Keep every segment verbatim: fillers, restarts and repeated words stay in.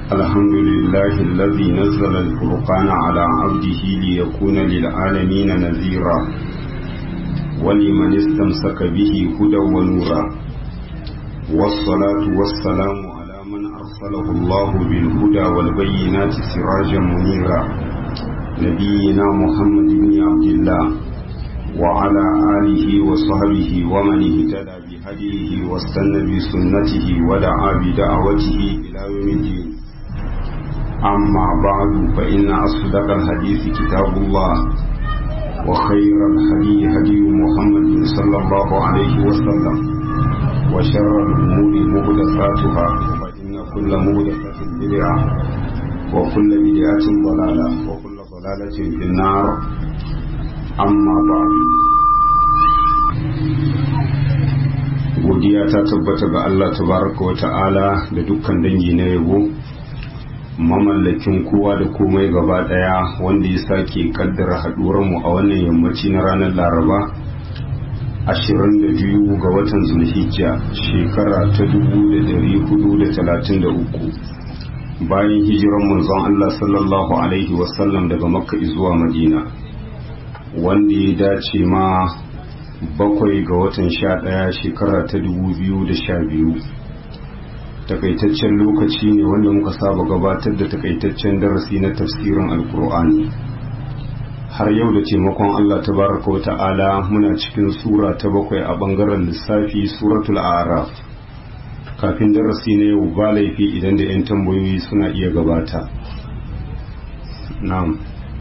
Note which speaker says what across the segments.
Speaker 1: الحمد لله الذي نزل الفرقان على عبده ليكون للعالمين نذيرا ولمن استمسك به هدى ونورا والصلاة والسلام على من أرسله الله بالهدى والبينات سراجا منيرا نبينا محمد بن عبد الله وعلى آله وصحبه ومن اهتدى بهديه واستنى بسنته ودعا بدعوته إلى يوم الدين. أما بعد فإن أصدق الحديث كتاب الله وخير الهدي هدي محمد صلى الله عليه وسلم وشر الأمور محدثاتها فإن كل محدثة بدعة وكل بدعة ضلالة وكل ضلالة في النار. أما بعد godiya ta tabbata ga Allah tabaraka wa ta'ala da dukkan dangi na yabo, mamallakin kowa da komai gaba daya, wanda ya sake kaddara haduwar mu a wannan yammaci na ranar Laraba ashirin da biyu ga watan Zulhijja shekara ta dubu da dari hudu da talatin da uku bayan hijiran manzon Allah sallallahu alaihi wasallam daga Makka zuwa Madina, wanda ya dace ma bakwai ga watan sha ɗaya shekara ta dubu biyu da sha biyu. Takaitaccen lokaci ne wanda muka saba gabatar da takaitaccen darasi na tafsirin alkur'ani har yau da taimakon Allah tabaraka wa ta'ala muna cikin sura ta bakwai a bangaren lissafi, suratul a'raf. Kafin darasi na yau ba laifi idan da 'yan tambayoyi suna iya gabata. na'am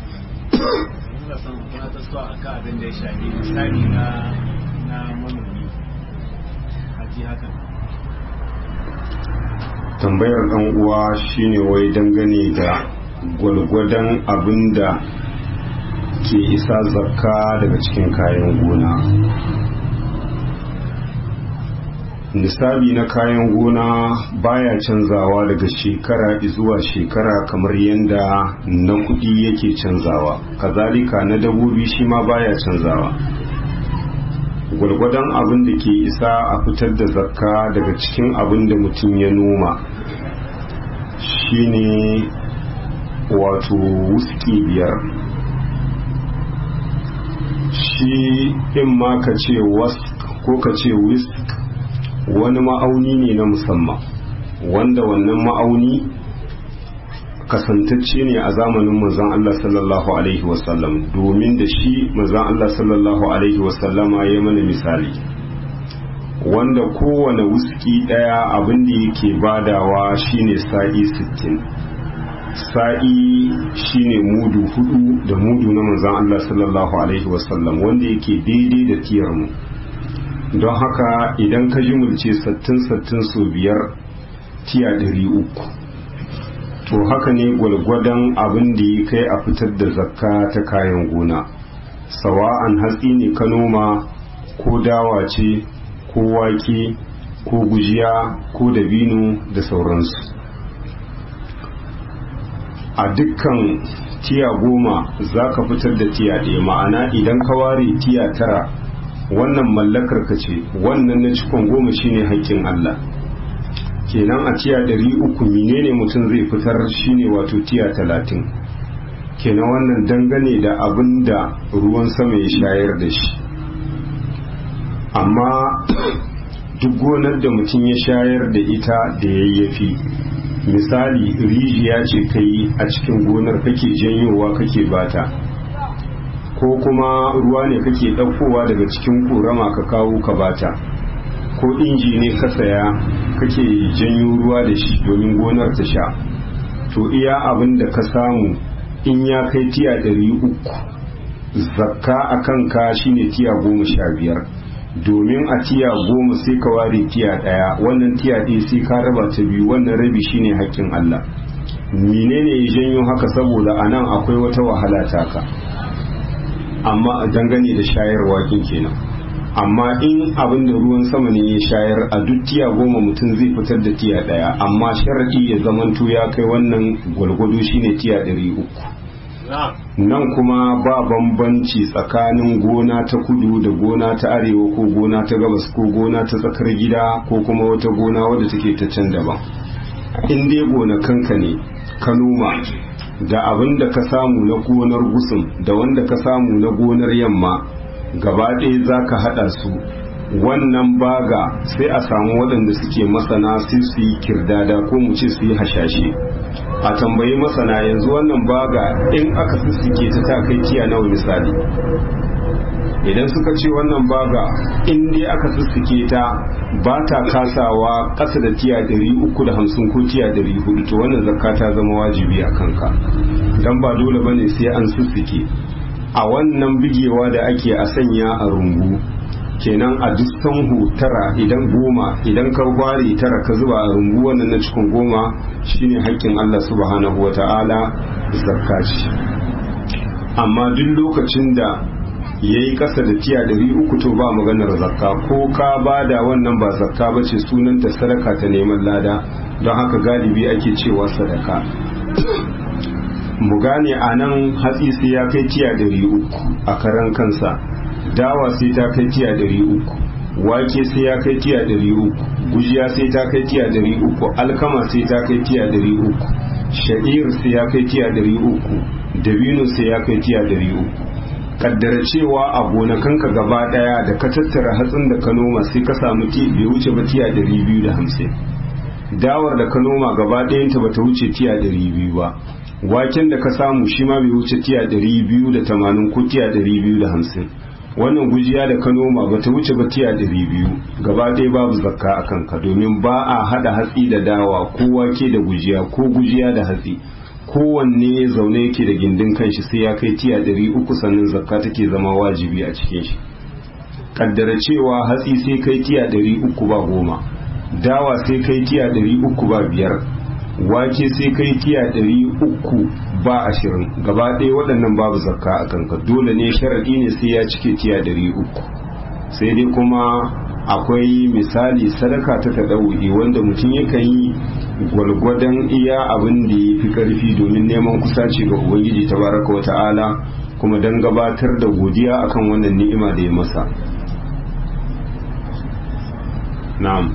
Speaker 2: abin da ya shafi misali na na manomi haji haka.
Speaker 1: Tambayar dan uwa shine wai dangane da gwalgwadon abin da ke isa zakka daga cikin kayan gona. Nisabi na kayan gona baya canzawa daga shekara zuwa shekara kamar yadda na kudi yake canzawa, kazalika na dabbobi shi ma baya canzawa. Gwargwadon abin da ke isa a fitar da zakka daga cikin abin da mutum ya noma shine wato wuski biyar. Shi in ma ka ce wask ko ka ce wisk wani ma'auni ne na musamman, wanda wannan ma'auni kasantacce ne a zamanin manzon Allah sallallahu alaihi wasallam, domin da shi manzon Allah sallallahu alaihi wasallama ya mana misali, wanda kowane wuski daya abin da yake badawa shine sa'i sittin. Sa'i shine mudu hudu da mudu na manzon Allah sallallahu alaihi wasallam, wanda yake daidai da tiyar mu. Don haka idan ka jimulce sattin sattin so biyar tiya ɗari uku, to haka ne gwalgwadon abin da ya kai a fitar da zakka ta kayan gona, sawa'an hatsi ne ka noma ko dawa ce ko wake ko gujiya ko dabino da sauransu. A dukkan tiya goma za ka fitar da tiya ɗaya, ma'ana idan ka ware tiya tara wannan mallakar ka ce, wannan na cikon goma shine haƙƙin Allah. Kenan a tiya ɗari uku menene mutum zai fitar shine wato tiya talatin. Kenan wannan dangane da abin da ruwan sama ya shayar da shi. Amma duk gonar da mutum ya shayar da ita da yayyafi, misali rijiya ce kai a cikin gonar kake janyowa kake bata, ko kuma ruwa ne kake ɗaukowa daga cikin ƙorama ka kawo ka bata, ko inji ne ka saya kake janyo ruwa da shi domin gonar ta sha, to iya abin da ka samu in ya kai tiya ɗari uku, zakka a kanka shine tiya goma sha biyar, domin a tiya goma sai ka ware tiya ɗaya, wannan tiya ɗaya sai ka raba ta biyu, wannan rabi shine haƙƙin Allah. Menene ya janyo haka? Saboda anan akwai wata wahala taka, amma dangane da shayarwa kin kenan. Amma in abin da ruwan sama ne ya shayar, a duk tiya goma mutum zai fitar da tiya daya, amma sharadi ya zamanto ya kai wannan gwalgwado shine tiya ɗari uku. Nan kuma ba bambanci tsakanin gona ta kudu da gona ta arewa, ko gona ta gabas, ko gona ta tsakar gida, ko kuma wata gona wadda take ta can daban. in dai gonakanka ne ka noma da abin da ka samu na gonar gusum da wanda ka samu na gonar yamma gaba ɗaya za ka haɗa su, wannan baga sai a samu waɗanda suke masana sai su yi kirdada ko mu ce su yi hashashe a tambayi masana yanzu wannan baga in aka sussuke ta ta kai tiya nawa misali. Idan suka ce wannan baga in dai aka sussuke ta ba ta kasawa ƙasa da tiya ɗari uku da hamsin ko tiya ɗari hudu, to wannan zakka ta zama wajibi a kanka, don ba dole bane sai an sussuke. A wannan bigewa da ake a sanya a rungu, kenan a duk sanhu tara idan goma idan ka ware tara ka zuba a rungu, wannan na cikin goma shine haƙƙin Allah subhanahu wa ta'ala zakka ce. Amma duk lokacin da ya yi ƙasa da tiya ɗari uku to ba maganar zakka, ko ka bada wannan ba zakka ba ce, sunanta sadaka ta neman lada, don haka galibi ake cewa sadaka. Mu gane a nan hatsi sai ya kai tiya ɗari uku a karan kansa, dawa sai ta kai tiya ɗari uku, wake sai ya kai tiya ɗari uku, gujiya sai ta kai tiya ɗari uku, alkama sai ta kai tiya ɗari uku, sha'ir sai ya kai tiya ɗari uku, dabino sai ya kai tiya ɗari uku. Kaddara cewa a gonakanka gaba daya da ka tattara hatsin da ka noma sai ka samu bai wuce ba tiya ɗari biyu da hamsin, dawar da ka noma gaba ɗayanta ba ta wuce tiya ɗari biyu ba, waken da ka samu shi ma bai wuce tiya ɗari biyu da tamanin ko tiya ɗari biyu da hamsin, wannan gujiya da ka noma ba ta wuce ba tiya ɗari biyu, gaba ɗaya babu zakka a kanka, domin ba a haɗa hatsi da dawa ko wake da gujiya ko gujiya da hatsi, kowanne zaune yake da gindin kanshi sai ya kai tiya ɗari uku sannan zakka take zama wajibi a cikin shi. Kaddara cewa hatsi sai kai tiya ɗari uku ba goma, dawa sai kai tiya ɗari uku ba biyar, wake sai kai tiya ɗari uku ba ashirin, gaba ɗaya waɗannan babu zakka a kanka, dole ne sharaɗi ne sai ya cike tiya ɗari uku. Sai dai kuma akwai misali sadaka ta taɗauri wanda mutum yakan yi gwalgwadon iya abin da ya fi ƙarfi domin neman kusaci ga Ubangiji tabaraka wa ta'ala, kuma don gabatar da godiya akan wannan ni'ima da ya masa. Na'am.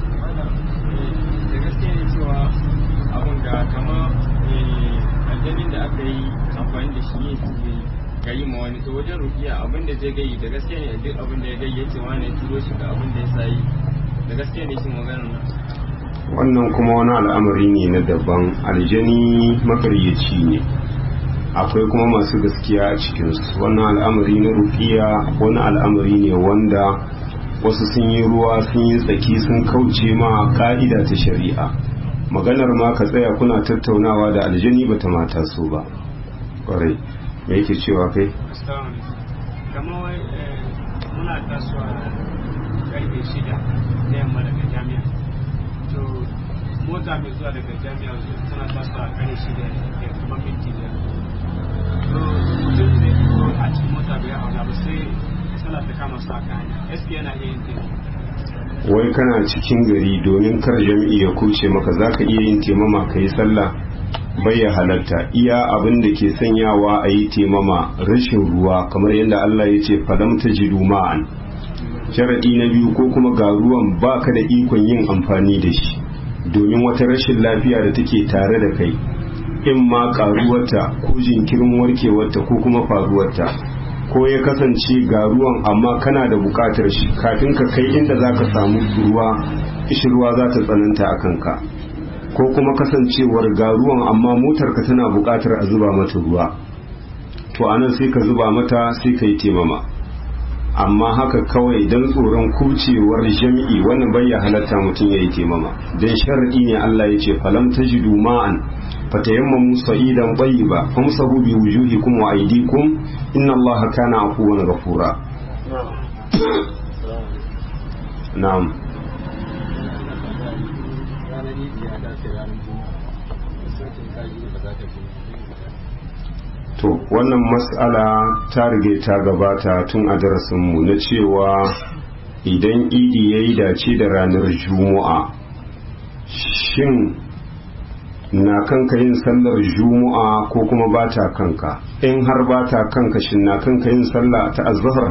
Speaker 2: Da gaske ne cewa abin da kama aljanin da aka yi amfani da shi ne ka yi ma wani, to wajen rukiya abin da zai gayi da gaske ne duk abin da ya gayi ya ce wani turo shi da abin da ya sayi, da gaske ne shi maganar nan.
Speaker 1: Wannan kuma wani al'amari ne na daban, aljani makaryaci ne, akwai kuma masu gaskiya a cikinsu. Wannan al'amari na rukiya wani al'amari ne wanda wasu sun yi ruwa sun yi tsaki sun kauce ma ka'ida ta shari'a. Maganar ma ka tsaya kuna tattaunawa da aljani bata mata so ba kwarai. Me yake cewa kai?
Speaker 2: Kamar wai muna tasowa karfe shida na yamma daga jami'a, to mota mai zuwa daga jami'a tana tasowa karfe shida da kuma minti biyar, to mutum zai fito a cikin mota bai hau ba sai sallah ta kama su a kan eski yana iya yin taimako.
Speaker 1: Wai kana cikin gari domin kar jami'i ya kuce maka zaka iya yin taimama ka yi sallah? Bai ya halatta. Iya abin da ke sanyawa a yi taimama rashin ruwa, kamar yadda Allah ya ce falam tajidu ma'an. Sharadi na biyu, ko kuma ga ruwan baka da ikon yin amfani da shi domin wata rashin lafiya da take tare da kai, in ma karuwarta ko jinkirin warkewarta ko kuma faruwarta, ko ya kasance ga ruwan amma kana da bukatar shi kafin ka kai inda zaka samu ruwa, ishi ruwa za ta tsananta a kanka, ko kuma kasancewar ga ruwan amma motarka tana buƙatar a zuba mata ruwa, to anan sai ka zuba mata sai ka yi taimama. Amma haka kawai don tsoron kucewar jami'i wannan bai ya halatta mutum ya yi taimama, don shar'i ne Allah ya ce falam tajidu ma'an fatayammamu sa'idan tayyiba famsahu bi wujuhikum wa aydikum inna Allaha kana afuwan ghafura. Na'am. To wannan mas'ala ta rige ta gabata tun a darasinmu na cewa idan idi ya yi dace da ranar juma'a, shin na kanka yin sallar juma'a ko kuma ba ta kanka? In har ba ta kanka, shin na kanka yin sallah ta azhar?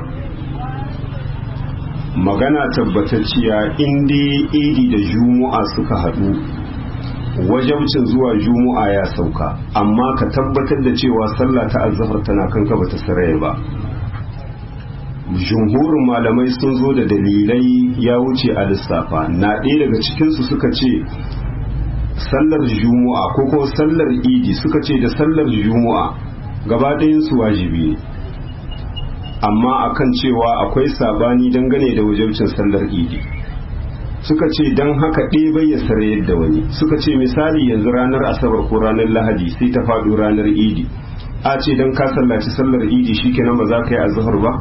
Speaker 1: Magana tabbatacciya, in dai idi da juma'a suka haɗu wajabcin zuwa juma'a ya sauka, amma ka tabbatar da cewa sallah ta azhar tana kanka bata saraya ba. Jumhurin malamai sun zo da dalilai ya wuce a lissafa. Na ɗaya daga cikinsu suka ce sallar juma'a ko ko sallar idi, suka ce da sallar juma'a gaba ɗayansu wajibi ne, amma akan cewa akwai sabani dangane da wajibcin sallar idi. Suka ce don haka ɗaya bai ya sarayar da wani. Suka ce misali yanzu ranar asabar ko ranar lahadi sai ta faɗo ranar idi, a ce don ka sallaci sallar idi shikenan ba za ka yi azhar ba?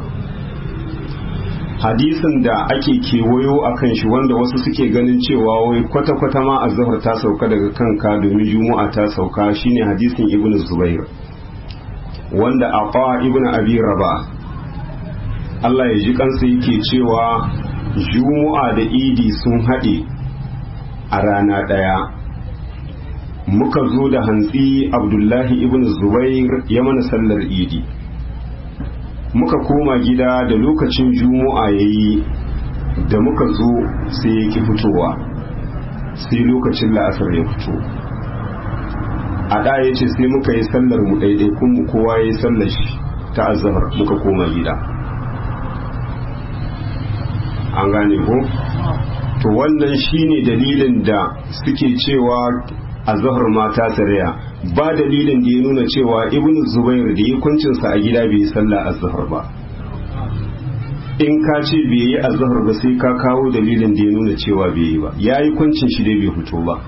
Speaker 1: Hadisin da ake kewayo a kan shi wanda wasu suke ganin cewa wai kwata-kwata ma azhar ta sauka daga kanka domin juma'a ta sauka, shine hadisin ibn Zubair wanda Aqa ibn Abi Rabah Allah ya ji kansa yake cewa juma'a da idi sun haɗe a rana ɗaya. Muka zo da hantsi Abdullahi ibn Zubair ya mana sallar idi, muka koma gida da lokacin juma'a yayi, da muka zo sai ya ki fitowa, sai lokacin la'asar ya fito. A da ya ce sai muka yi sallar mu ɗaiɗaikun mu kowa ya yi sallar shi ta azhar, muka koma gida. An gane ko? To wannan shine dalilin da suke cewa azhar ma ta tsariya, ba dalilin da ya nuna cewa ibnu Zubair da ya kuncinsa a gida bai yi sallah azhar ba. In ka ce bai yi azhar ba sai ka kawo dalilin da ya nuna cewa bai yi ba, ya yi kuncin shi dai bai fito ba.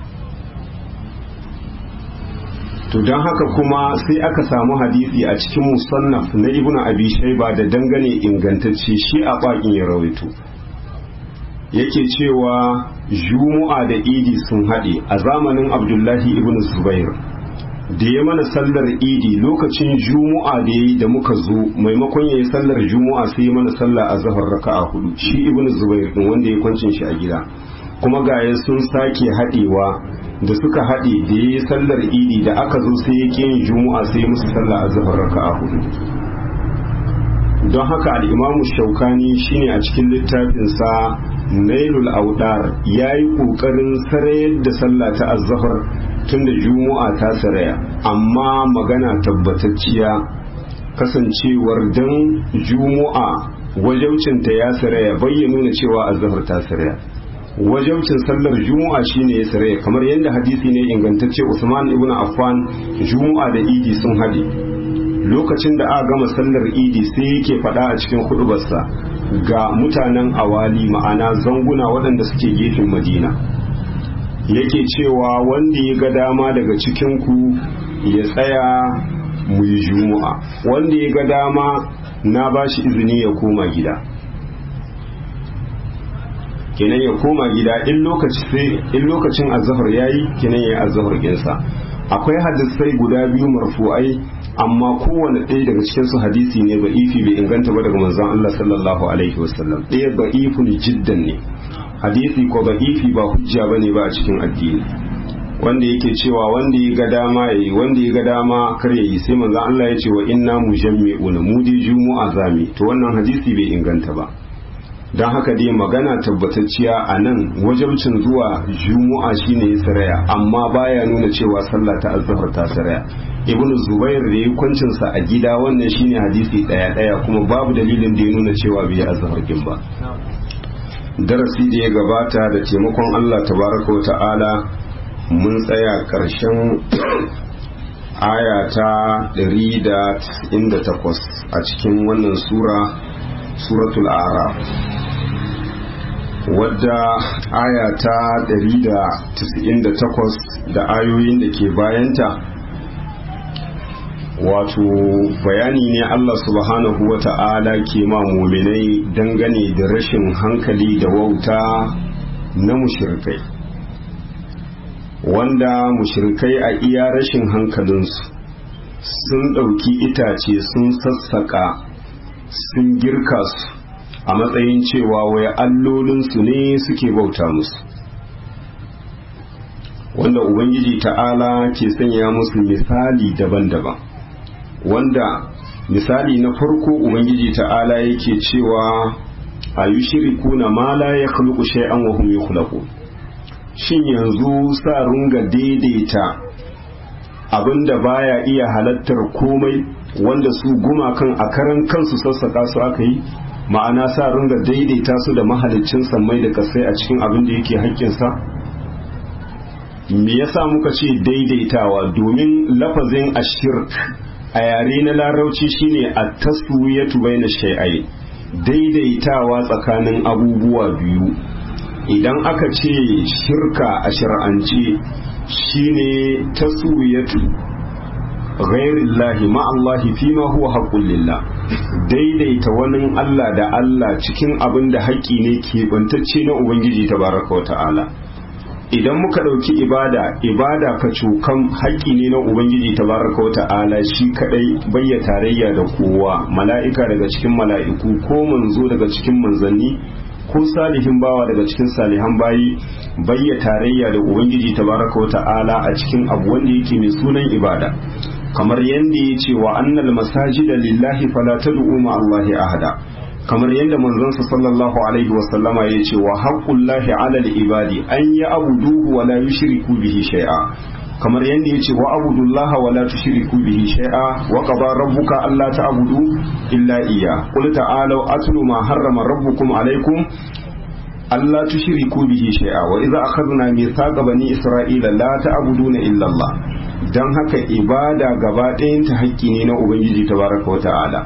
Speaker 1: To don haka kuma sai aka samu hadisi a cikin musannaf na ibnu Abi Shayba da dangane ingantacce, shi a bakin ya rawaito, yake cewa juma'a da idi sun haɗe a zamanin Abdullahi ibn Zubair. Da ya mana sallar idi lokacin juma'a da ya yi da muka zo, maimakon ya yi sallar juma'a sai ya mana sallar azhar raka'a hudu, shi ibn Zubair din wanda ya kwancin shi a gida. Kuma gaya sun sake haɗewa, da suka haɗe da ya yi sallar idi da aka zo sai ya ke yin juma'a sai musu sallar azhar raka'a hudu. Don haka al'imamu Shaukani shine a cikin littafinsa Nailul Audar ya yi ƙoƙarin sarayar da sallah ta azhar tun da juma'a ta saraya, amma magana tabbatacciya kasancewar dan juma'a wajaucinta ya saraya bai nuna cewa azhar ta saraya. Wajaucin sallar juma'a shine ya saraya, kamar yadda hadisi ne ingantacce Usman ibn Affan juma'a da idi sun haɗe. Lokacin da aka gama sallar idi sai yake faɗa a cikin hudubarsa ga mutanen awali, ma'ana zanguna waɗanda suke gefen Madina, yake cewa wanda ya ga dama daga cikinku ya tsaya mu yi juma'a, wanda ya ga dama na ba shi izini ya koma gida. Kenan ya koma gida in lokacin azhar yayi, kenan ya yi azhar ginsa. Akwai hadisai guda biyu marfu'ai, amma kowane ɗaya daga cikin su hadisi ne ba'ifi, bai inganta ba daga manzon Allah sallallahu alaihi wasallam. Ɗaya ba'ifun jiddan ne, hadisi ko ba'ifi ba hujja bane ba a cikin addini. Wanda yake cewa wanda ya ga dama yayi, wanda ya ga dama kar yayi, sai manzon Allah ya ce wa inna mujammi'una, mu dai jumu'a zami. To wannan hadisi bai inganta ba. Don haka dai magana tabbatacciya a nan wajabcin zuwa juma'a shine ya saraya, amma baya nuna cewa sallah ta azhar ta saraya. Ibn Zubair da ya kwancin sa a gida, wannan shine hadisi daya daya, kuma babu dalilin da ya nuna cewa bai azhar kin ba. Darasi da ya gabata da taimakon Allah tabaraka wa ta'ala mun tsaya karshen aya ta ɗari da tis'in da takwas a cikin wannan sura, suratul A'raf, wadda aya ta ɗari da tis'in da takwas da ayoyin da ke bayanta wato bayani ne Allah subhanahu wa ta'ala ke ma muminai dangane da rashin hankali da wauta na mushrikai, wanda mushrikai a iya rashin hankalinsu sun ɗauki itace sun sassaka sun girka su a matsayin cewa wai allolinsu ne suke bauta musu, wanda ubangiji ta'ala ke sanya musu misali daban-daban, wanda misali na farko ubangiji ta'ala yake cewa a yushrikuna ma la yakhluqu shay'an wa hum yukhlaqun, shin yanzu sa runga daidaita abinda baya iya halattar komai wanda su gumakan a karan kansu sassaka su aka yi, ma'ana sa runga daidaita su da mahaliccin sammai da kasai a cikin abin da yake haƙƙinsa? Me yasa muka ce daidaitawa? Domin lafazin ashirk a yare na larauci shine at-taswiyatu bayna shay'ain, daidaitawa tsakanin abubuwa biyu. Idan aka ce shirka a shar'ance shine taswiyatu ghairillahi ma Allahi fima huwa haqqul lillah, daidaita wani Allah da Allah cikin abin da haƙƙi ne keɓantacce na Ubangiji tabaraka wa ta'ala. Idan muka ɗauki ibada, ibada ka cokan haƙƙi ne na Ubangiji tabaraka wa ta'ala shi kaɗai, bayya tarayya da kowa, mala'ika daga cikin mala'iku ko manzo daga cikin manzanni ko salihin bawa daga cikin salihan bayi, bayya tarayya da Ubangiji tabaraka wa ta'ala a cikin abu wanda yake mai sunan ibada. Kamar yadda ya ce wa annal masajida lillahi fala tad'u ma Allahi ahada, kamar yadda manzon sallallahu alaihi wa sallama ya ce wa haqqullahi ala al-ibadi an ya'buduhu wa la yushriku bihi shay'a, kamar yadda ya ce wa abudullaha wa la tushriku bihi shay'a wa qada rabbuka alla ta'budu illa iyyah, qul ta'alu atlu ma harrama rabbukum alaykum alla tushriku bihi shay'a wa idza akhadna mithaqa bani isra'ila la ta'buduna illa Allah. Dan haka ibada gaba ɗayan ta haƙƙi ne na Ubangiji tabaraka wa ta'ala.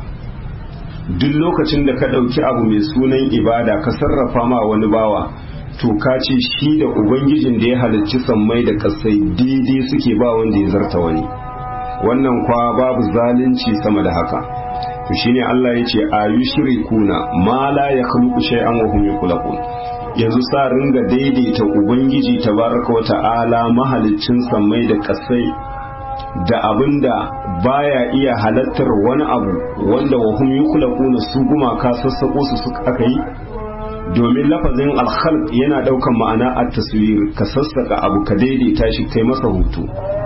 Speaker 1: Duk lokacin da ka ɗauki abu mai sunan ibada ka sarrafa ma wani bawa, to ka ce shi da Ubangijin da ya halicci sammai da ƙasai daidai suke, ba wanda ya zarta wani. Wannan kwa babu zalunci sama da haka. To shine Allah ya ce ayushrikuna ma la yakhluqu shay'an wa hum yakhluqun. Yanzu sa ringa daidaita Ubangiji tabaraka wa ta'ala mahaliccin sammai da ƙasai da abinda baya iya halattar wani abu wanda wa hum yukhlaquna su gumaka sassako su suka aka yi. Domin lafazin al-khalq yana daukan ma'ana at-taswir, ka sassaka abu ka daidaita shi kai masa hutu.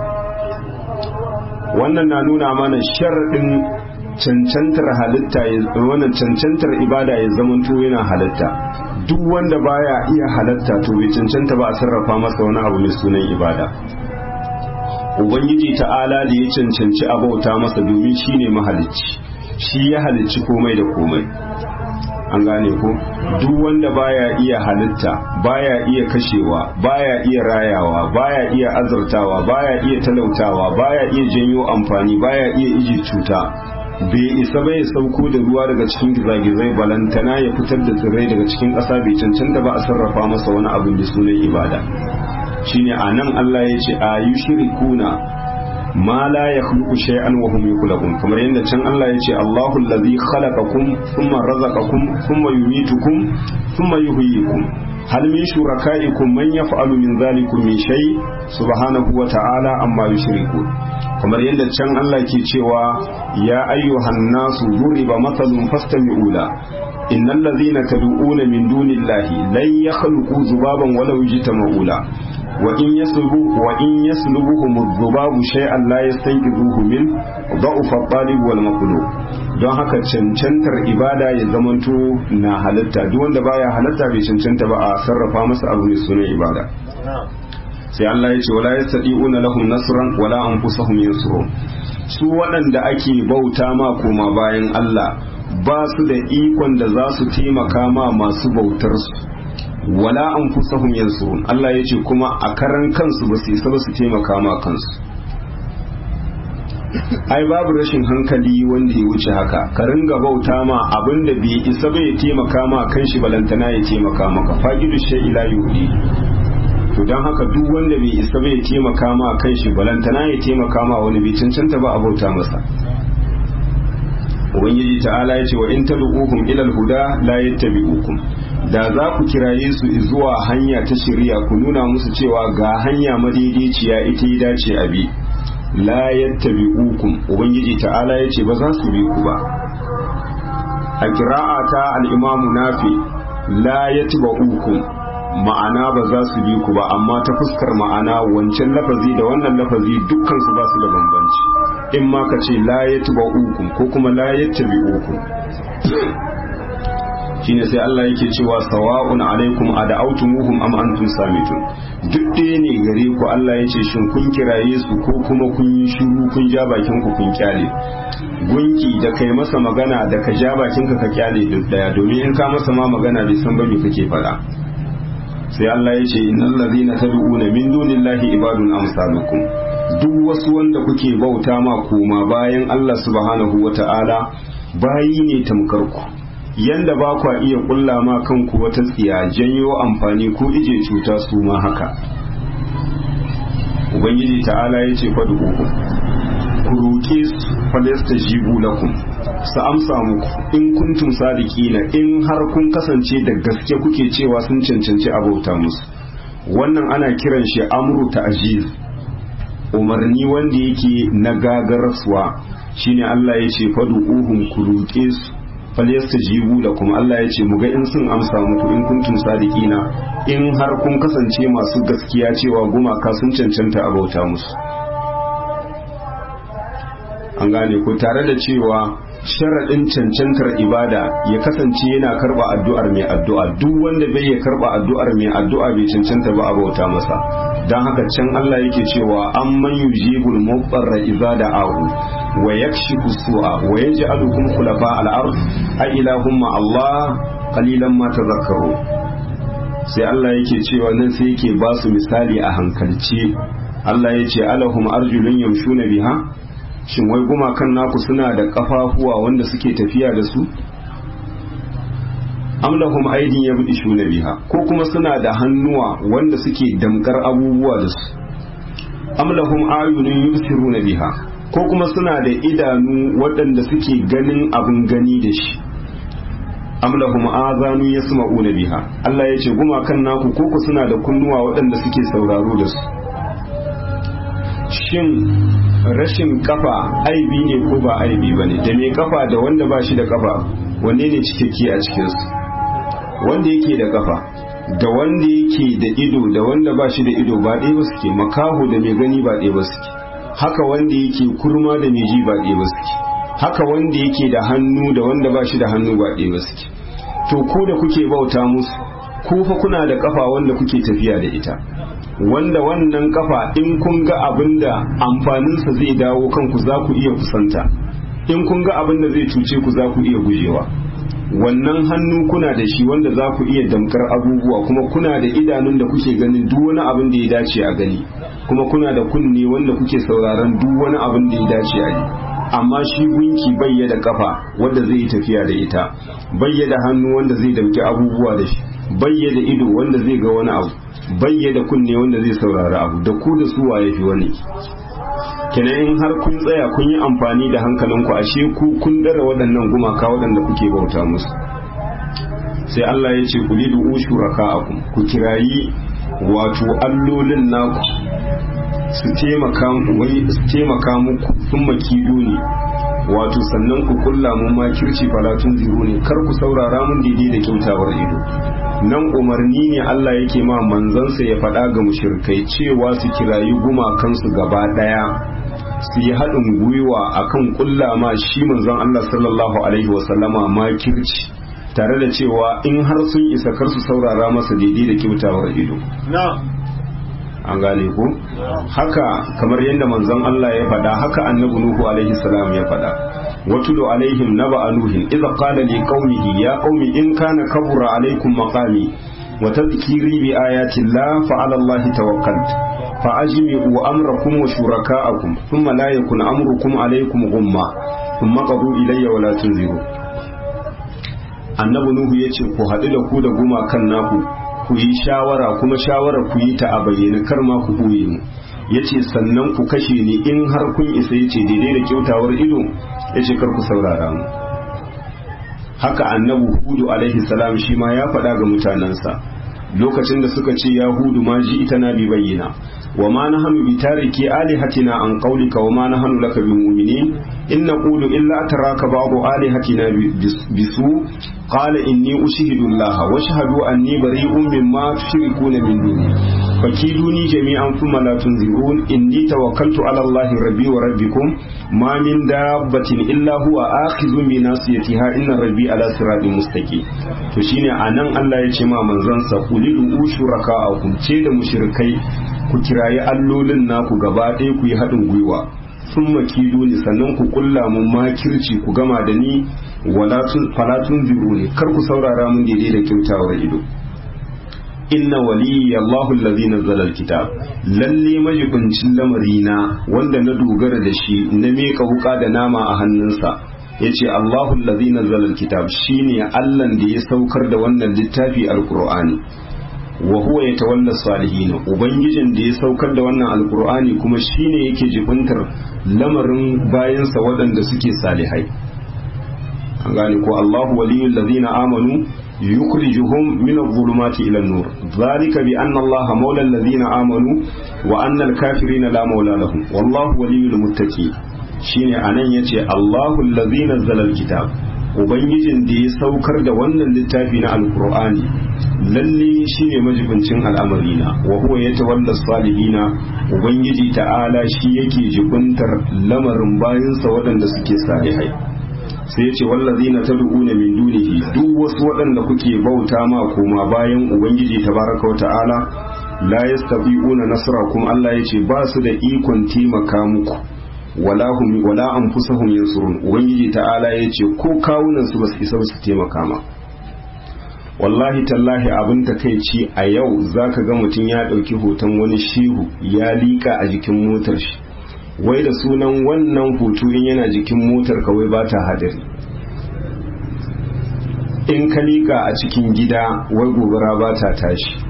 Speaker 1: Wannan na nuna mana sharadin cancantar halitta, wannan cancantar ibada ya zamanto yana halitta. Duk wanda baya iya halatta to bai cancanta ba a sarrafa masa wani abu mai sunan ibada. Ubangiji ta'ala da ya cancanci a bauta masa domin shi ne mahalicci, shi ya halicci komai da komai. An gane ko? Duk wanda baya iya halitta, baya iya kashewa, baya iya rayawa, baya iya azurtawa, baya iya talautawa, baya iya janyo amfani, baya iya iji cuta, bai isa bai sauko da ruwa daga cikin gizagizai, balantana ya fitar da tsirrai daga cikin ƙasa, bai cancanta ba a sarrafa masa wani abin da sunan ibada. Shine anan Allah ya ce a yushrikuna ma la yakhluqu shay'an wa hum yakhluqun, kamar yadda can Allah ya ce Allahu allazi khalaqakum thumma razaqakum thumma yumitukum thumma yuhyikum hal min shurakaikum man yaf'alu min dhalikum min shay subhanahu wa ta'ala amma yushrikun. Kamar yadda can Allah ke cewa ya ayyuhan nasu duriba mathalun fastami'u la innal ladhina tad'una min dunillahi lan yakhluqu dhubaban walau yajtama'u la wa in yaslubu wa in yaslubuhum adh-dhubabu shay'an la yastanqidhuhu min da'fa at-talib wal maqlub. Don haka cancantar ibada ya zamanto na halatta, duk wanda baya halatta bai cancanta ba a sarrafa masa abu mai sunan ibada. Sai Allah ya ce wala yastati'una lahum nasran wala anfusahum yansurun. Su waɗanda ake bauta ma koma bayan Allah ba su da ikon da za su taimaka ma masu bautar su, wala anfusahum yansurun. Allah ya ce kuma a karan kansu ba su isa ba su taimaka ma kansu. Ai babu rashin hankali wanda ya wuce haka, ka ringa bauta ma abinda bai isa bai taimaka ma kanshi balantana ya taimaka maka. Faqidu shay'i la yuhdi. To don haka duk wanda bai isa bai taimaka ma kanshi balantana ya taimaka ma wani, bai cancanta ba a bauta masa. Ubangiji ta'ala ya ce wa in tad'uhum ila al-huda la yattabi'ukum, da za ku kiraye su zuwa hanya ta shari'a ku nuna musu cewa ga hanya madaidaiciya ita ya dace a bi, la yattabi'ukum, ubangiji ta'ala ya ce ba za su bi ku ba. A qira'ata al-imam Nafi la yattabi'ukum, ma'ana ba za su bi ku ba, amma ta fuskar ma'ana wancan lafazi da wannan lafazi dukkan su ba su da bambanci. In ma ka ce la yattabi'ukum ko kuma la yattabi'ukum. shine sai Allah yake cewa sawa'un alaikum ad'awtumuhum am antum samitun, duk ɗaya ne gare ku. Allah yace shin kun kiraye su ko kuma kun yi shiru kun ja bakin ku kun kyale. Gunki da kai masa magana da ka ja bakin ka ka kyale duk daya, domin in ka masa ma magana bai san ba me kake faɗa. sai Allah ya ce innal ladhina tad'una min dunillahi ibadun amsalukum, duk wasu wanda kuke bauta ma koma bayan Allah subhanahu wata'ala bayi ne tamkar ku. Yanda ba kwa iya kulla ma kanku wata tsiya janyo amfani ko ije cuta su ma haka. Ubangiji ta'ala ya ce fadu ku roƙe su falastajibu lakum, su amsa muku in kuntum sadiqina, in har kun kasance da gaske kuke cewa sun cancanci abauta musu. Wannan ana kiran shi amru ta'jiz, umarni wanda yake na gagaraswa. Shine Allah ya ce fadu uhum ku roƙe su falyastajibu lakum, Allah ya ce mu ga in sun amsa muku in kuntum sadiqina, in har kun kasance masu gaskiya cewa gumaka sun cancanta abauta musu. An gane ku, tare da cewa sharaɗin cancantar ibada ya kasance yana karɓa addu'ar mai addu'a, duk wanda bai ya karɓa addu'ar mai addu'a bai cancanta ba a bauta masa. Don haka can Allah yake cewa an man yujibul mubarra idza da'ahu wa yakshifu su'a wa yaj'alukum khulafa al-ard a ilahum ma Allah qalilan ma tadhakkaru. Sai Allah yake cewa nan sai yake ba su misali a hankalce. Allah ya ce alahum arjulun yamshuna biha, shin wai gumakan naku suna da kafafuwa wanda suke tafiya da su? Am lahum aydin yabdishuna biha, ko kuma suna da hannuwa wanda suke damkar abubuwa da su? Am lahum ayunun yubsiruna biha, ko kuma suna da idanu waɗanda suke ganin abin gani da shi? Am lahum azanu yasma'una biha, Allah ya ce gumakan naku ko ku suna da kunnuwa waɗanda suke sauraro da su? Shin rashin kafa aibi ne ko ba aibi bane? Da mai kafa da wanda ba shi da kafa wanne ne cikakke a cikinsu? Wanda yake da kafa da wanda yake da ido da wanda ba shi da ido ba ɗaya ba suke. Makaho da mai gani ba ɗaya ba suke. Haka wanda yake kurma da mai ji ba ɗaya ba suke. Haka wanda yake da hannu da wanda ba shi da hannu ba ɗaya ba suke. To ko da kuke bauta musu, ko fa kuna da kafa wanda kuke tafiya da ita, wanda wannan kafa in kun ga abin da amfaninsa zai dawo kanku za ku iya kusanta, in kun ga abin da zai cuce ku za ku iya gujewa. Wannan hannu kuna da shi wanda za ku iya damkar abubuwa, kuma kuna da idanun da kuke ganin duk wani abin da ya dace a gani, kuma kuna da kunne wanda kuke sauraron duk wani abin da ya dace a yi. Amma shi gunki bayya da kafa wanda zai yi tafiya da ita, bayya da hannu wanda zai damki abubuwa da shi, bayya da ido wanda zai ga wani abu, bayya da kunne wanda zai saurari abu. Da ku da su waye fi wani? Kenan in har kun tsaya kun yi amfani da hankalinku, ashe ku kun dara waɗannan gumaka waɗanda kuke bauta musu. Sai Allah ya ce kuli da ushuraka'akum, ku kirayi wato allolin naku su taimaka wai su taimaka muku, sun makido ne wato sannan ku kulla mun makirci falatun ziro ne, kar ku saurara mun daidai da kyautawar ido. Nan umarni ne Allah yake ma manzansa ya faɗa ga mushrikai cewa su kirayi gumakansu gaba ɗaya, su yi haɗin gwiwa akan kulla ma shi manzon Allah sallallahu alaihi wasallama makirci, tare da cewa in har sun isa kar su saurara masa daidai da kyautawar ido. An gane ko? Haka kamar yadda manzon Allah ya faɗa, haka annabi Nuhu alaihi salam ya faɗa. واتل عليهم نبأ نوح إذ قال لقومه يا قوم إن كان كبر عليكم مقامي وتذكيري بآيات الله فعلى الله توكلت فأجمعوا أمركم وشركاءكم ثم لا يكن أمركم عليكم غمة ثم قضوا إلي ولا تنذروا. annabi Nuhu ya ce ku haɗu da ku da gumakan naku ku yi shawara, kuma shawara ku yi ta a bayyane, kar ma ku ɓoye mu. Ya ce sannan ku kashe ni in har kun isa, ya ce daidai da kyautawar ido, ya ce kar ku saurara mu. Haka annabi Hudu alaihi salam shi ma ya faɗa ga mutanensa lokacin da suka ce ya Hudu ma ji ita na bi bayyana wa ma nahnu bi tariki alihatina an qawlika wa ma nahnu laka bi mu'minin in naqulu illa ataraka ba'du alihatina bisu qala inni ushhidu allaha wa ashhadu anni bari'un mimma tushrikuna min duni fakiduni jami'an thumma la tunzirun inni tawakkaltu ala allahi rabbi wa rabbikum ma min dabbatin illa huwa akhizun bi nasiyatiha inna rabbi ala siratin mustaqim to shine anan Allah ya ce ma manzon sa qulidu ushuraka'akum ce da mushrikai ku kirayi allolin naku gaba ɗaya ku yi haɗin gwiwa sun makidu ne sannan ku kulla mun makirci ku gama da ni falatun ziru ne kar ku saurara mun daidai da kyautawar ido inna waliyyi Allahu allazi nazzala alkitab lalle majibincin lamarina wanda na dogara da shi na meka wuka da nama a hannunsa yace Allahu allazi nazzala alkitab shine Allahn da ya saukar da wannan littafi alqur'ani wa huwa yatawalla salihin ubangijin da ya saukar da wannan alqur'ani kuma shine yake jibintar lamarin bayansa waɗanda suke salihai an gane ko Allahu waliyul ladina amanu yukhrijuhum min adh-dhulumati ila an-nur dhalika bi anna Allaha mawla alladhina amanu wa anna al-kafirina la mawla lahum wallahu waliyul muttaqin shine anan yace Allahu alladhi nazzala al-kitab ubangijin da ya saukar da wannan littafi na alqur'ani lalle shine majibincin al'amarina wa huwa yatawalla salihina ubangiji ta'ala shi yake jibuntar lamarin bayansa waɗanda suke salihai sai ya ce wallazina tad'una min dunihi duk wasu waɗanda kuke bauta ma koma bayan ubangiji tabaraka wa ta'ala la yastati'una nasrakum Allah yace ba su da ikon taimaka muku wala hum wala anfusuhum yansurun ubangiji ta'ala yace ko kawunan su basu isa su taimaka ma wallahi tallahi abin takeici a yau zaka ga mutum ya dauki hoton wani shehu ya lika a jikin motar shi wai da sunan wannan hoto in yana jikin motar kawai ba ta hadari in ka lika a cikin gida wai gobara ba ta tashi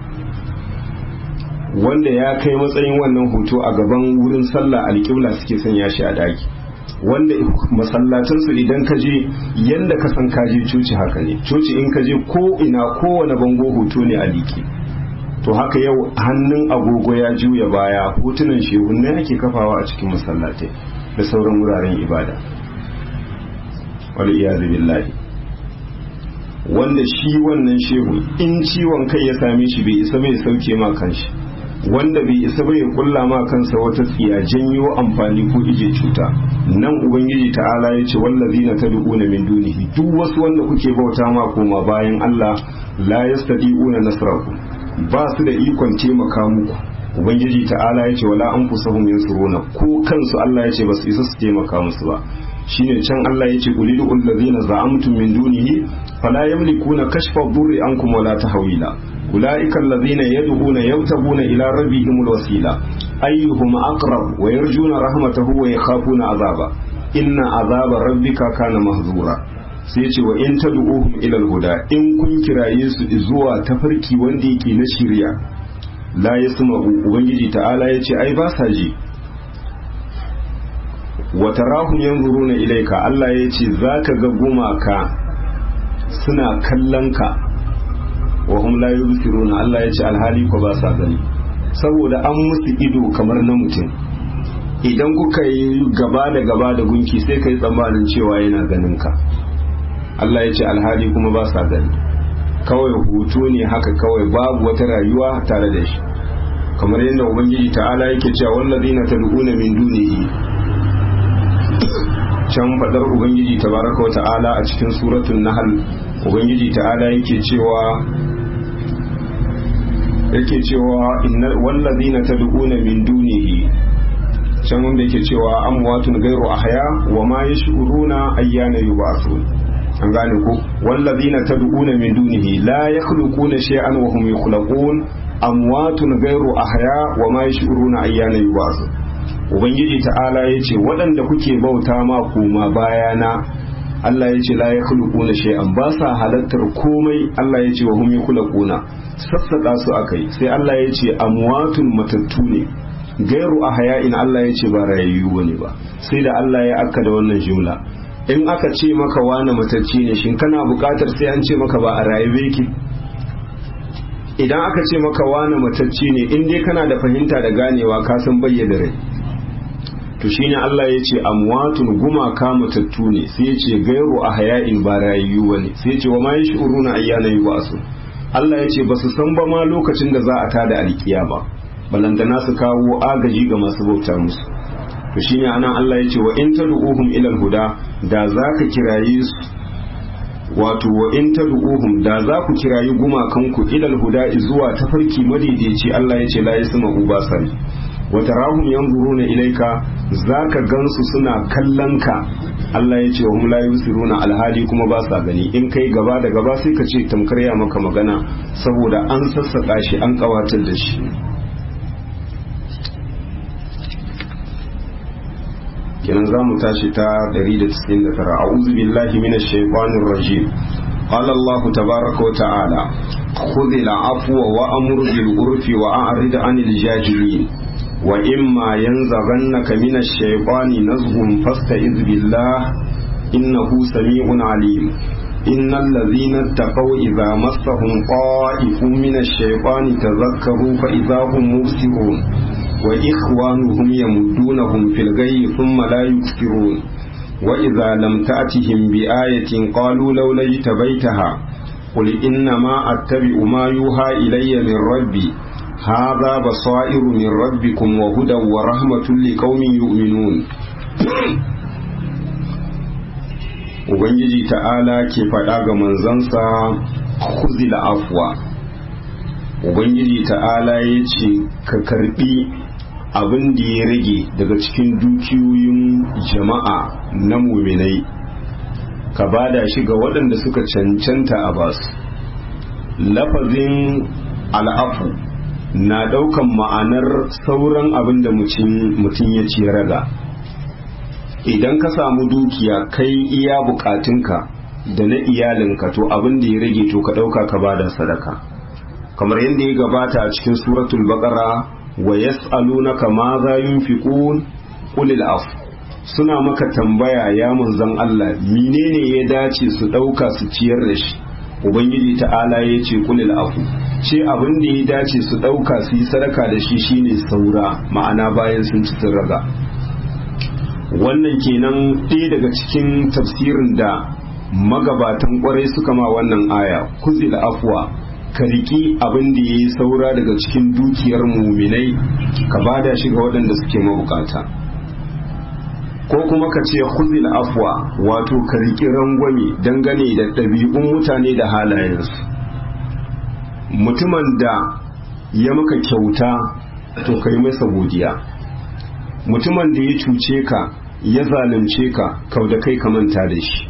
Speaker 1: wanda ya kai matsayin wannan hoto a gaban wurin sallah alƙibla suke sanya shi a daki wanda masallacinsu idan ka je yanda ka san ka je coci haka ne coci in ka je ko ina kowane bango hoto ne a liki to haka yau hannun agogo ya juya baya hotunan shehunne ake kafawa a cikin masallatai da sauran wuraren ibada wal iyazu billahi wanda shi wannan shehu in ciwon kai ya same shi bai isa bai sauke ma kanshi wanda bai isa bai kulla ma kansa wata tsiya janyo amfani ko ije cuta nan ubangiji ta'ala ya ce wallazina tad'una min dunihi duk wasu wanda kuke bauta ma koma bayan Allah la yastadi'una nasrakum ba su da ikon taimaka muku ubangiji ta'ala ya ce wala anfusahum yansuruna ko kansu Allah ya ce ba su isa su taimaka musu ba shine can Allah ya ce ulidu allazina za'amtum min dunihi fala yamlikuna kashfa dhurri ankum wala tahwila ulaika allazina yad'una yabtaguna ila rabbihimul wasila ayyuhum aqrab wa yarjuna rahmatahu wa yakhafuna azaba inna azaba rabbika kana mahzura sai ce wa in tad'uhum ila al-huda in kun kiraye su zuwa tafarki wanda yake na shiriya la yasma'u ubangiji ta'ala yace ai ba sa ji wa tarahum yanzuruna ilayka Allah yace zaka ga gumaka suna kallon ka wa hum la yubsiruna Allah yace alhali ko ba sa gani saboda an musu ido kamar na mutum idan kuka yi gaba da gaba da gunki sai kai tsammanin cewa yana ganin ka Allah ya ce alhali kuma ba sa gani kawai hoto ne haka kawai babu wata rayuwa tare da shi kamar yadda ubangiji ta'ala yake cewa wallazina tad'una min dunihi can fadar ubangiji tabaraka wa ta'ala a cikin suratul nahl ubangiji ta'ala yake cewa yake cewa innal wallazina tad'una min dunihi can wanda yake cewa amwatun ghayru ahya wa ma yash'uruna ayyana yub'athun an gane ko wallazina tad'una min dunihi la yakhluquna shay'an wa hum yakhluqun amwatun ghayru ahya wa ma yash'uruna ayyana yub'athun ubangiji ta'ala yace waɗanda kuke bauta ma kuma bayana Allah yace la yakhluquna shay'an ba sa halattar komai Allah yace wa hum yakhluquna sassaka su akai sai Allah yace amwatun matattu ne gairu ahya'in Allah yace ba rayayyu bane ba sai da Allah ya akka da wannan jumla in aka ce maka wani matacci ne shin kana bukatar sai an ce maka ba a raye yake idan aka ce maka wani matacci ne in dai kana da fahimta da ganewa ka san bayyana rai to shine Allah ya ce amwatun gumaka matattu ne sai ya ce gairu ahya'in ba rayayyu bane sai ya ce wa ma yashuruna ayyana yub'asu Allah ya ce ba su san ba ma lokacin da za a tada alkiyama balantana su kawo agaji ga masu bauta musu. to shine anan Allah ya ce wa in tad'uhum ila al-huda, da zaka kiraye su wato wa in tad'uhum da za ku kirayi gumakan ku ila al-huda zuwa tafarki madaidaici, Allah ya ce la yasma'u basari wa tarahum yanzuruna ilayka, zaka gansu suna kallon ka, Allah ya ce wa hum la yusiruna alhali kuma ba sa gani. In kai gaba da gaba sai ka ce tamkar ya maka magana saboda an sassaka shi an kawatar da shi. kenan za mu tashi ta ɗari da tis'in da tara. a'udhu billahi minash shaitanir rajim. qala Allah tabaaraka wa ta'ala khudhil afwa wa amur bil urfi wa a'rid 'anil jahilin wa imma yanzaghannaka minash shaitani nazghun fasta'iz billah innahu sami'un 'alim. innal ladhina ittaqaw idha massahum ta'ifun minash shaitani tadhakkaru fa idha hum mubsirun وإخوانهم يمدونهم في الغي ثم لا يكفرون وإذا لم تأتهم بآية قالوا لولا اجتبيتها قل إنما أتبع ما يوحى إلي من ربي هذا بصائر من ربكم وهدى ورحمة لقوم يؤمنون. Ubangiji ta'ala ke faɗa ga manzansa khuzil afwa. Ubangiji ta'ala ya ce ka karɓi abin da ya rage daga cikin dukiyoyin jama'a na muminai ka bada shi ga waɗanda suka cancanta a basu. Lafazin al'afu na ɗaukan ma'anar sauran abin da mutum ya ci raga. Idan ka samu dukiya kai iya bukatunka da na iyalinka, to abin da ya rage to ka ɗauka ka bada sadaka, kamar yadda ya gabata a cikin suratul baqara wa yas'alunaka ma za yunfiqun qul al-af. suna maka tambaya ya manzon Allah menene ya dace su dauka su ciyar da shi. Ubangiji ta'ala ya ce qul al-af, ce abin da ya dace su dauka su yi sadaka da shi shine saura, ma'ana bayan sun ci sun raga. Wannan kenan ɗaya daga cikin tafsirin da magabatan kwarai suka ma wannan aya, kuzil afwa, ka riki abin da ya yi saura daga cikin dukiyar muminai ka bada shi ga waɗanda suke mabukata. Ko kuma ka ce khuzil afwa, wato ka riki rangwame dangane da ɗabi'un mutane da halayensu. Mutumin da ya maka kyauta to ka yi masa godiya. Mutumin da ya cuce ka ya zalunce ka, kau da kai ka manta da shi.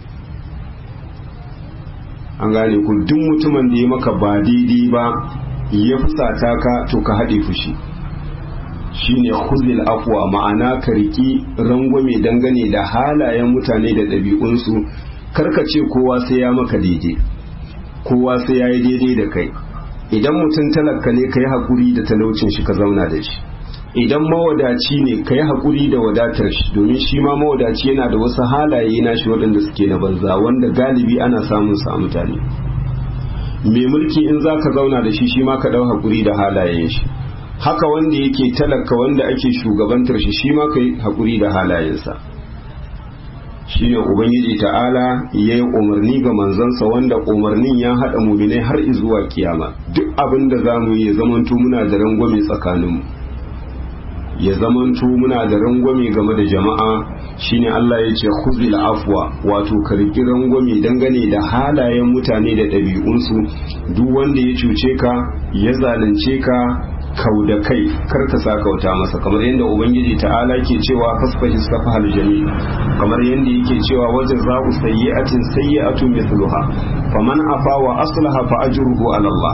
Speaker 1: An gane ku, duk mutumin da ya maka ba daidai ba ya fusata ka to ka haɗe fushi. Shine khuzil afwa, ma'ana ka riki rangwame dangane da halayen mutane da ɗabi'unsu. Karka ce kowa sai ya maka daidai, kowa sai ya yi daidai da kai. Idan mutum talaka ne ka yi haƙuri da talaucin shi ka zauna da shi. Idan mawadaci ne ka yi haƙuri da wadatar shi, domin shi ma mawadaci yana da wasu halaye na shi waɗanda suke na banza wanda galibi ana samun sa a mutane. Mai mulki in za ka zauna da shi shi ma ka ɗau haƙuri da halayen shi. Haka wanda yake talaka wanda ake shugabantar shi shi ma ka yi haƙuri da halayensa. Shi ne Ubangiji ta'ala ya yi umarni ga manzansa, wanda umarnin ya haɗa muminai har izuwa kiyama. Duk abin da za mu yi ya zamanto muna da rangwame tsakaninmu, ya zamanto muna da rangwame game da jama'a. Shine Allah ya ce khuzil afwa, wato ka riki rangwame dangane da halayen mutane da ɗabi'unsu. Duk wanda ya cuce ka ya zalunce ka, kau da kai, kar ka sakauta masa, kamar yadda Ubangiji ta'ala ke cewa fasfahi safahal jami', kamar yadda yake cewa wajen za'u sayyi'atin sayyi'atun mithluha faman afa wa aslaha fa ajruhu ala Allah.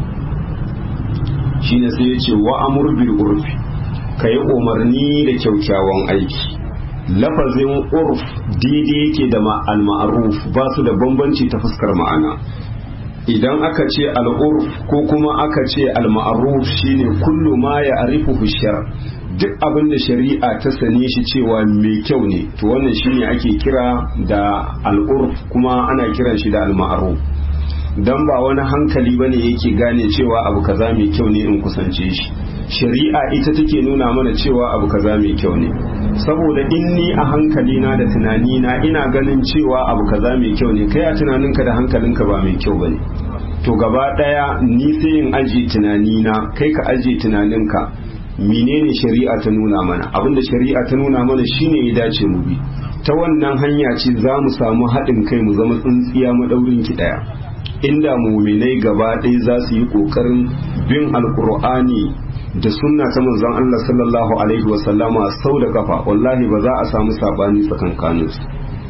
Speaker 1: Shine sai ya ce wa amur bil urfi, ka yi umarni da kyaukyawan aiki. Lafazin urf daidai yake da al-ma'ruf, ba su da bambanci ta fuskar ma'ana. Idan aka ce al-urf ko kuma aka ce al-ma'ruf shine kullu ma ya arifu shar, duk abin da shari'a ta sane shi cewa mai kyau ne, to wannan shine ake kira da al-urf, kuma ana kiran shi da al-ma'ruf. Dan ba wani hankali bane yake gane cewa abu kaza mai kyau ne in kusance shi. Shari'a ita take nuna mana cewa abu kaza mai kyau ne, saboda in ni a hankali na da tunani na ina ganin cewa abu kaza mai kyau ne, kai a tunaninka da hankalinka ba mai kyau bane. to gaba daya ni sai in aje tunani na kai ka aje tunaninka menene shari'a ta nuna mana abinda shari'a ta nuna mana shine ya dace mu bi ta wannan hanya ce za mu samu haɗin kai mu zama tsintsiya madaurin ki daya inda muminai gaba ɗaya za su yi ƙoƙarin bin alƙur'ani da sunna ta manzon Allah sallallahu alaihi wasallama sau da kafa wallahi ba za a samu sabani tsakankaninsu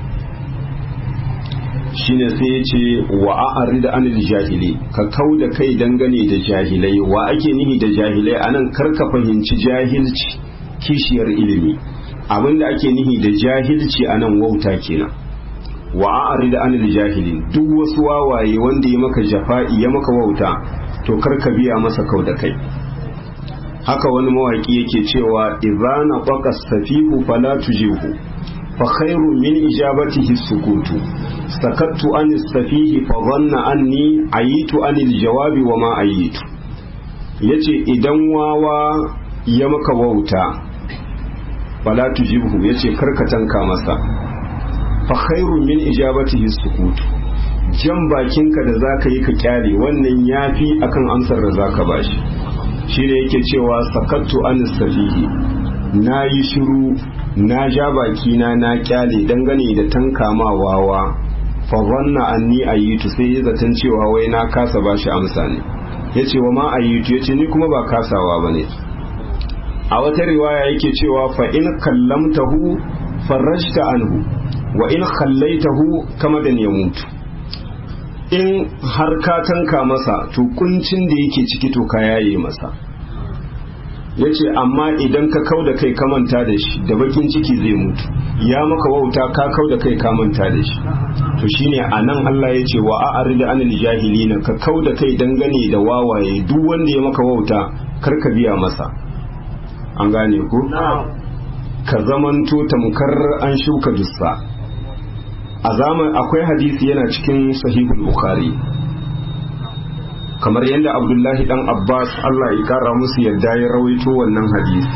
Speaker 1: shine sai ya ce wa a'rid anil jahili ka kauda kai dangane da jahilai wa ake nihi da jahilai anan karka fahimci jahilci kishiyar ilimi abinda ake nihi da jahilci anan wauta kenan wa a'rid anil jahilin duk wasu wawaye wanda ya maka jafa'i ya maka wauta to karka biya masa kauda kai haka wani mawaki yake cewa idza qaqa safihu fala tujihu fa khairu min ijabatihi sukutu sakattu an safihi fa dhanna anni ayitu anil jawabi wa ma ayitu yace idan wawa ya maka wauta fala tujihu yace karka tanka masa fa khairu min ijabatihi sukutu jan bakinka da zaka yi ka kyale wannan yafi akan amsar da zaka bashi shine yake cewa sakattu an safihi na yi shiru na ja bakina na kyale dangane da tankamawawa fa zanna anni ayitu sai ya zaton cewa wai na kasa bashi amsa ne yace wa ma ayitu yace ni kuma ba kasawa bane a wata riwaya yake cewa fa in kallamtahu farajta anhu wa in khallaitahu kama dan ya mutu in har ka tanka masa to kuncin da yake ciki to ka yaye masa yace amma idan ka kauda kai ka manta da shi da bakin ciki zai mutu ya maka wauta ka kauda kai ka manta da shi to shine anan Allah yace wa a'rid anil jahilina ka kauda kai dangane da wawaye duk wanda ya maka wauta kar ka biya masa an gane ku ka zamanto tamkar an shuka dussa a zaman akwai hadisi yana cikin sahihul bukhari kamar yadda abdullahi dan abbas Allah ya kara musu yadda ya rawaito wannan hadisi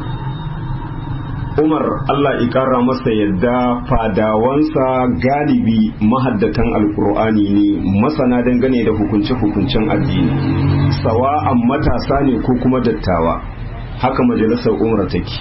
Speaker 1: umar Allah ya kara masa yadda fadawansa galibi mahaddatan alkur'ani ne masana dangane da hukunce-hukuncen addini sawa'an matasa ne ko kuma dattawa haka majalisar umar take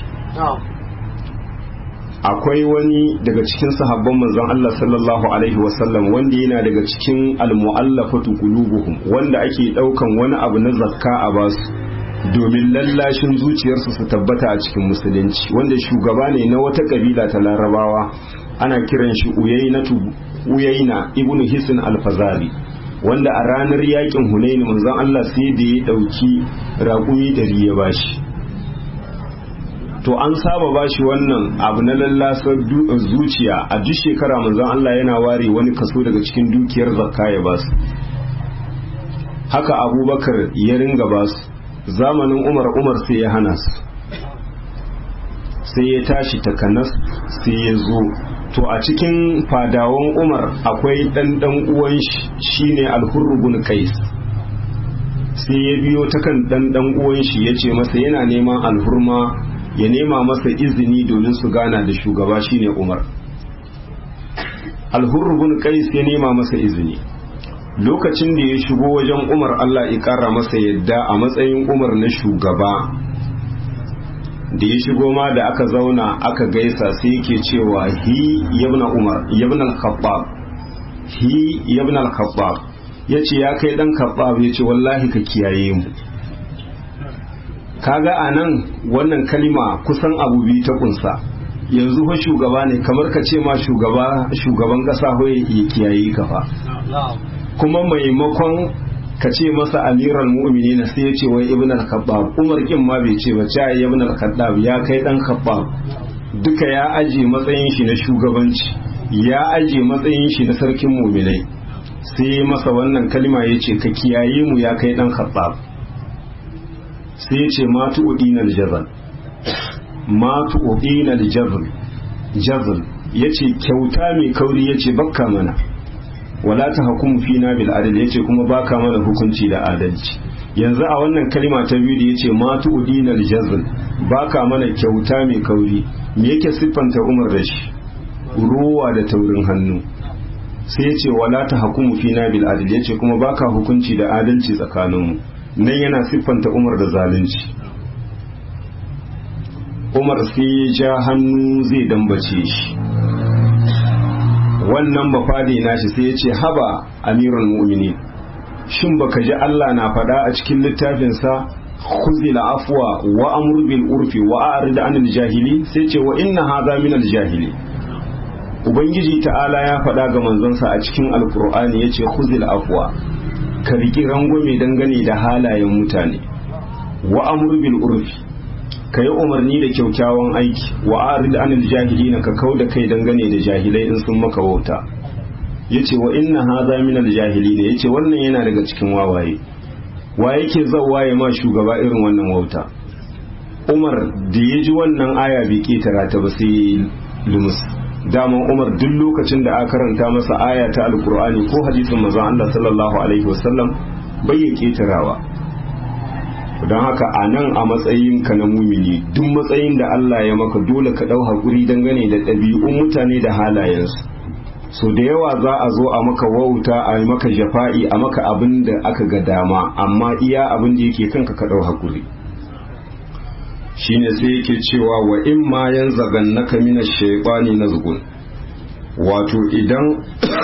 Speaker 1: akwai wani daga cikin sahabban manzon Allah sallallahu alaihi wasallam wanda yana daga cikin almu'allafatu qulubuhum wanda ake daukan wani abu na zakka a basu domin lallashin zuciyarsu su tabbata a cikin musulunci wanda shugaba ne na wata kabila ta larabawa ana kiran shi uyainatu uyaina ibnu hisn al-fazari wanda a ranar yakin hunaini manzon Allah sai da ya dauki raƙumi dari ya bashi to an saba bashi wannan abu na lallasar zuciya a duk shekara manzon Allah yana ware wani kaso daga cikin dukiyar zakka ya basu haka abubakar ya ringa basu zamanin umar umar sai ya hana su sai ya tashi takanas sai ya zo to a cikin fadawan umar akwai dan dan uwan shi shine al-hurr ibn qais sai ya biyo ta kan dan dan uwan shi yace masa yana neman alhurma ya nema masa izini domin su gana da shugaba shine Umar. Al-Hurr ibn Qais ya nema masa izini lokacin da ya shigo wajen Umar Allah ya kara masa yadda a matsayin Umar na shugaba da ya shigo ma da aka zauna aka gaisa sai yake cewa hi yabna Umar yabna al-Khattab hi yabna al-Khattab yace ya kai dan Khattab yace wallahi ka kiyaye mu kaga anan wannan kalima kusan abu biyu ta kunsa yanzu fa shugaba ne kamar ka ce ma shugaba shugaban kasa hoye ya kiyaye ka fa kuma maimakon ka ce masa amiral mu'minin sai ya ce wai ibn al-khattab Umar kin ma bai ce ba cha ibn al-khattab ya kai dan khattab duka ya aje matsayin shi na shugabanci ya aje matsayin shi na sarkin mu'minai sai masa wannan kalima yace ka kiyaye mu ya kai dan khattab sai yace ma tu'dina al-jazal ma tu'dina al-jazal jazal yace kyauta mai kauri yace bakka mana wala ta hukumu fina bil adl yace kuma baka mana hukunci da adalci yanzu a wannan kalima ta biyu da yace ma tu'dina al-jazal baka mana kyauta mai kauri me yake siffanta Umar da shi ruwa da taurin hannu sai ya ce wala ta hakumu fina bil adl, ya ce kuma baka hukunci da adalci tsakaninmu. nan yana siffanta Umar da zalunci. Umar sai ya ja hannu zai dambace shi, wannan bafade nashi sai ya ce haba amirul mu'minin, shin baka ji Allah na faɗa a cikin littafinsa khuzil afwa wa amur bil urfi wa a'rid anil jahili, sai ce wa inna hadha min al jahili. Ubangiji ta'ala ya faɗa ga manzonsa a cikin alkur'ani yace khuzil afwa, ka riki rangwame dangane da halayen mutane, wa amur bil urfi, ka yi umarni da kyaukyawan aiki, wa a'rid anil jahilina, ka kauda kai dangane da jahilai in sun maka wauta. yace wa inna hadha min al jahilina, yace wannan yana daga cikin wawaye. Wa yake zawwa ya ma shugaba irin wannan wauta? Umar da ya ji wannan aya bai ketara ta ba sai lumus. Daman Umar duk lokacin da aka karanta masa aya ta alkur'ani ko hadisin manzon Allah sallallahu alaihi wasallam bai ya ketarawa. Don haka a nan a matsayin ka na mumini, duk matsayin da Allah ya maka dole ka dau hakuri dangane da ɗabi'un mutane da halayensu. So da yawa za a zo a maka wauta, a maka jafa'i, a maka abin da aka ga dama, amma iya abin da yake kanka ka dau hakuri. Shine sai yake cewa wa in ma yanzagannaka minash shaytani nazgun, wato idan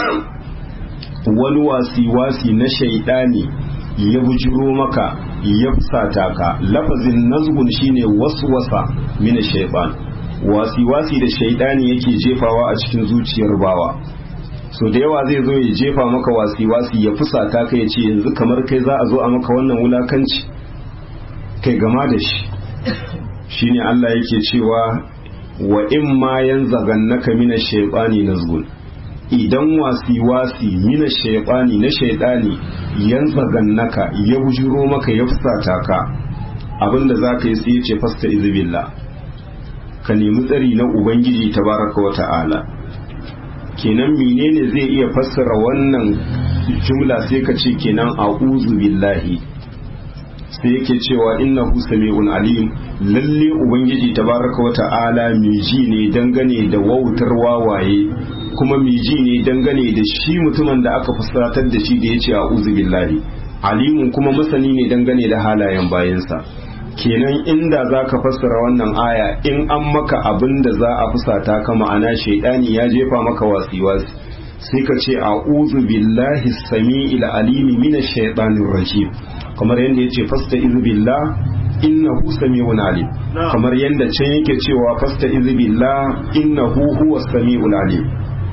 Speaker 1: wani wasi-wasi na shaidani ya bujiro maka ya fusata ka, lafazin nazgun shine waswasa minash shaytan, wasi-wasi da shaidani yake jefawa a cikin zuciyar bawa. So da yawa zai zo ya jefa maka wasi-wasi ya fusata ka, ya ce yanzu kamar kai za a zo a maka wannan wulakanci, kai gama da shi. Shine Allah yake cewa wa in ma yanzagannaka minash shaytani nazgun, idan wasi-wasi minash shaytani na shaytani yanzagannaka ya bujuro maka ya fusata ka, abinda zaka yi sai ya ce fasta izbillah, ka nemi tsari na Ubangiji tabaraka wa ta'ala. Kenan menene zai iya fassara wannan jumla sai ka ce kenan a'udhu billahi, sai yake cewa innahu sami'un alim, lalle Ubangiji tabaraka wa ta'ala miji ne dangane da wautar wawaye, kuma miji ne dangane da shi mutumin da aka fusatar da shi da yace a'udhu billahi, alimun kuma masani ne dangane da halayen bayansa. Kenan inda za ka fassara wannan aya, in an maka abin da za a fusata ka, ma'ana shaidani ya jefa maka wasi-wasi, sai ka ce a'udhu billahi sami'il alimi minash shaitanir rajim, kamar yadda yace fasta'iz billah innahu sami'un alim, kamar yadda can yake cewa fasta'iz billah innahu huwas sami'ul alim.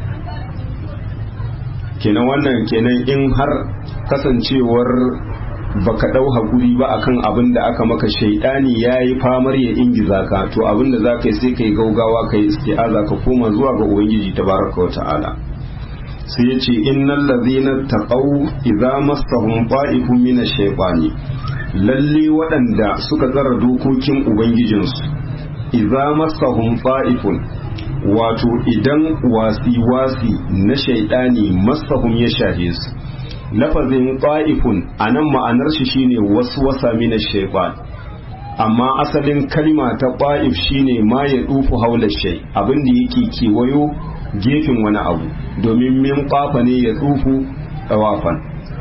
Speaker 1: Kenan wannan kenan in har kasancewar baka dau hakuri ba akan abin da aka maka, shaidani yayi famar ya ingiza ka, to abin da zaka yi sai kai gaugawa kai isti'aza ka koma zuwa ga Ubangiji tabaraka wa ta'ala. Sai yace innal ladhina taqaw idza massahum ta'ifun minash shaytani, lalle waɗanda suka tsara dokokin ubangijinsu, idza massahum ta'ifun, wato idan wasi-wasi na shaidani massahum ya shahe su. Lafazin ta'ifun anan ma'anar shi shine waswasa min ash-shaytan, amma asalin kalma ta ta'if shine ma ya dufu haula shay, abin da yake kewayo gefen wani abu, domin min qafa ne ya dufu tawafan.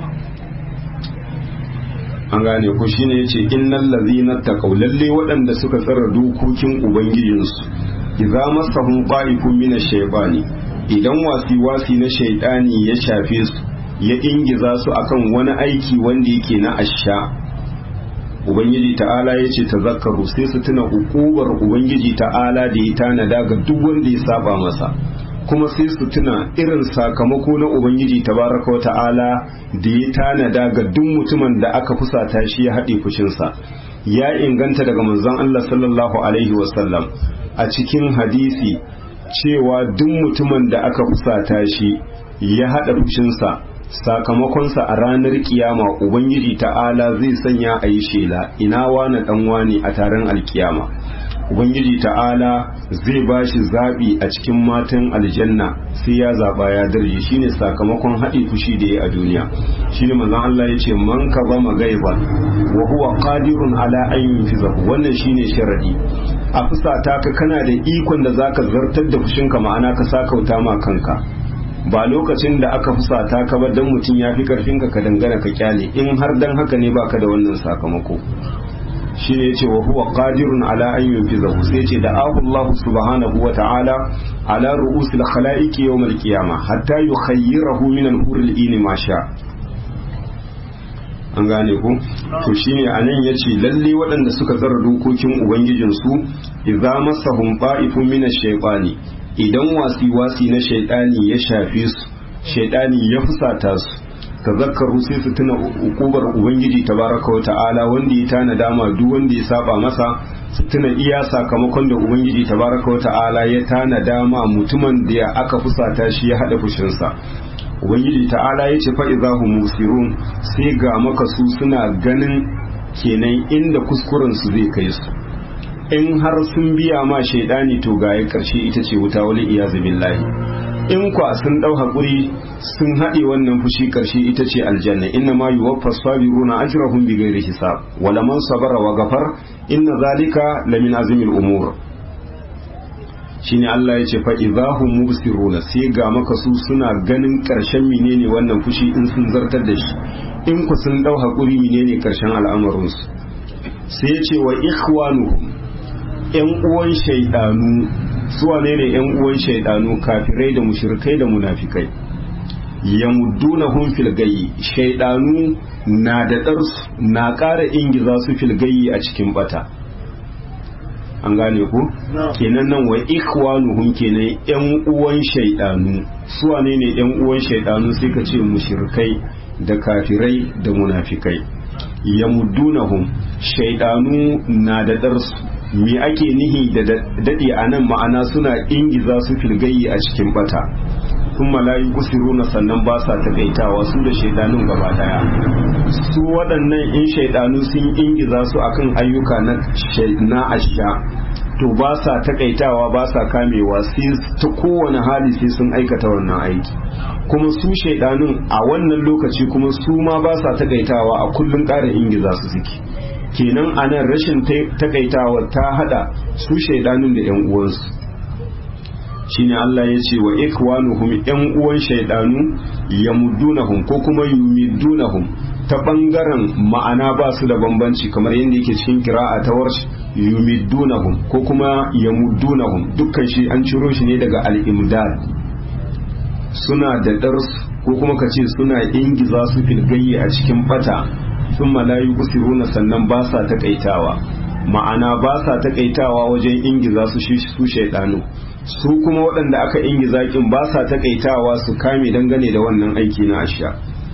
Speaker 1: An gane ko shine yace innal ladzina taqaw, lalle waɗanda suka tsara dokokin ubangijinsu, idza masahum ta'ifun min ash-shaytani, idan wasi-wasi na shaytani ya shafe su, ya ingiza su akan wani aiki wanda yake na asha, Ubangiji ta'ala ya ce tazakkaru, sai su tuna hukubar Ubangiji ta'ala da ya tanada ga duk wanda ya saba masa, kuma sai su tuna irin sakamako na Ubangiji tabaraka wa ta'ala da ya tanada ga duk mutumin da aka fusata shi ya haɗe fushinsa. Ya inganta daga manzon Allah sallallahu alaihi wasallam a cikin hadisi cewa duk mutumin da aka fusata shi ya haɗa fushinsa, sakamakonsa a ranar kiyama Ubangiji ta'ala zai sanya a yi shela, ina wane dan wane a taron alkiyama. Ubangiji ta'ala zai ba shi zaɓi a cikin matan aljanna, sai ya zaɓa ya darje, shine sakamakon haɗe fushi da ya a duniya. Shine manzon Allah ya ce man ka zama gaiban wa huwa qadirun ala an yunfizahu, wannan shine sharadi. A fusata ka kana da ikon da zaka zartar da fushinka, ma'ana ka sakauta ma kanka. ba lokacin da aka fusata ka ba dan mutum ya fi karfin ka ka dangana ka kyale, in har dan haka ne baka da wannan sakamako. shi ne ce wa huwa qadirun ala an yunfizahu, sai ce da Allah subhanahu wa ta'ala ala ru'usil khalaiqi yawm al-qiyamah hatta yukhayyirahu min al-huril ini ma sha. an gane ku to shine anan yace lalle waɗanda suka tsara dokokin ubangijin su idza masahum qa'ifun min ash-shaytani, idan wasi wasi na shaytani ya shafe su, shaytani ya fusata su, tazakkaru sai su tuna ukubar ubangiji tabaraka wa ta'ala wanda ya tana dama duk wanda ya saba masa, su tuna iya sakamakon da ubangiji tabaraka wa ta'ala ya tana dama mutumin da aka fusata shi ya hada fushinsa. ubangiji ta'ala ya ce fa'izahum musirun, sai ga maka su suna ganin kenan inda kuskuren su zai kai su, in har sun biya ma shaidani to ga ya karshe ita ce wuta wali iyazu billahi, in kwa sun dau hakuri sun haɗe wannan fushi karshe ita ce aljanna. inna ma yuwaffas sabiruna ajrahum bighairi hisab wa laman sabara wa ghafar inna zalika lamin azmil umur. shine Allah ya ce fa idahum mubsiruna, sai ga maka su suna ganin karshen menene wannan fushi in sun zartar da shi, in ku sun dau hakuri menene karshen al'amarin su. sai ya ce wa ikhwanuhum, yan uwan shaydanu, su wane ne yan uwan shaydanu? kafirai da mushrikai da munafikai. yamuddunahum fil gayyi, shaydanu na da darsu na ƙara ingiza su fil gayyi a cikin bata. an gane ku kenan nan wa ikhwanuhum kenan yan uwan shaydanu. su wane ne yan uwan shaydanu? sai ka ce mushrikai da kafirai da munafikai. yamuddunahum, shaydanu na da darsu, me ake nihi da dade anan? ma'ana suna ingiza su filgayi a cikin bata. kuma la yusiruna, sannan ba sa takaitawa su da shaydanun gaba daya. su waɗannan in shaydanu sun ingiza su akan ayyuka na na asha, to ba sa takaitawa, ba sa kamewa, sai ta kowane hali sai sun aikata wannan aiki. kuma su shaidanun a wannan lokaci kuma su ma ba sa takaitawa, a kullun ƙara ingiza su suke. kenan anan rashin takaitawa ta hada su shaidanun da yan uwansu. shine Allah ya ce wa ikwanuhum, yan uwan shaidanu, yamuddunahum ko kuma yumiddunahum, ta bangaren ma'ana ba su da bambanci, kamar yadda yake cikin kira'a ta warsh yumiddunahum ko kuma yamuddunahum, dukkan shi an ciro shi ne daga al-imdad. suna da dars ko kuma ka ce suna ingiza su filgayi a cikin bata, sun malayu kusiruna, sannan ba sa takaitawa, ma'ana ba sa takaitawa wajen ingiza su su shaidanu. su kuma waɗanda aka ingiza kin ba sa takaitawa su kame dangane da wannan aiki na asha.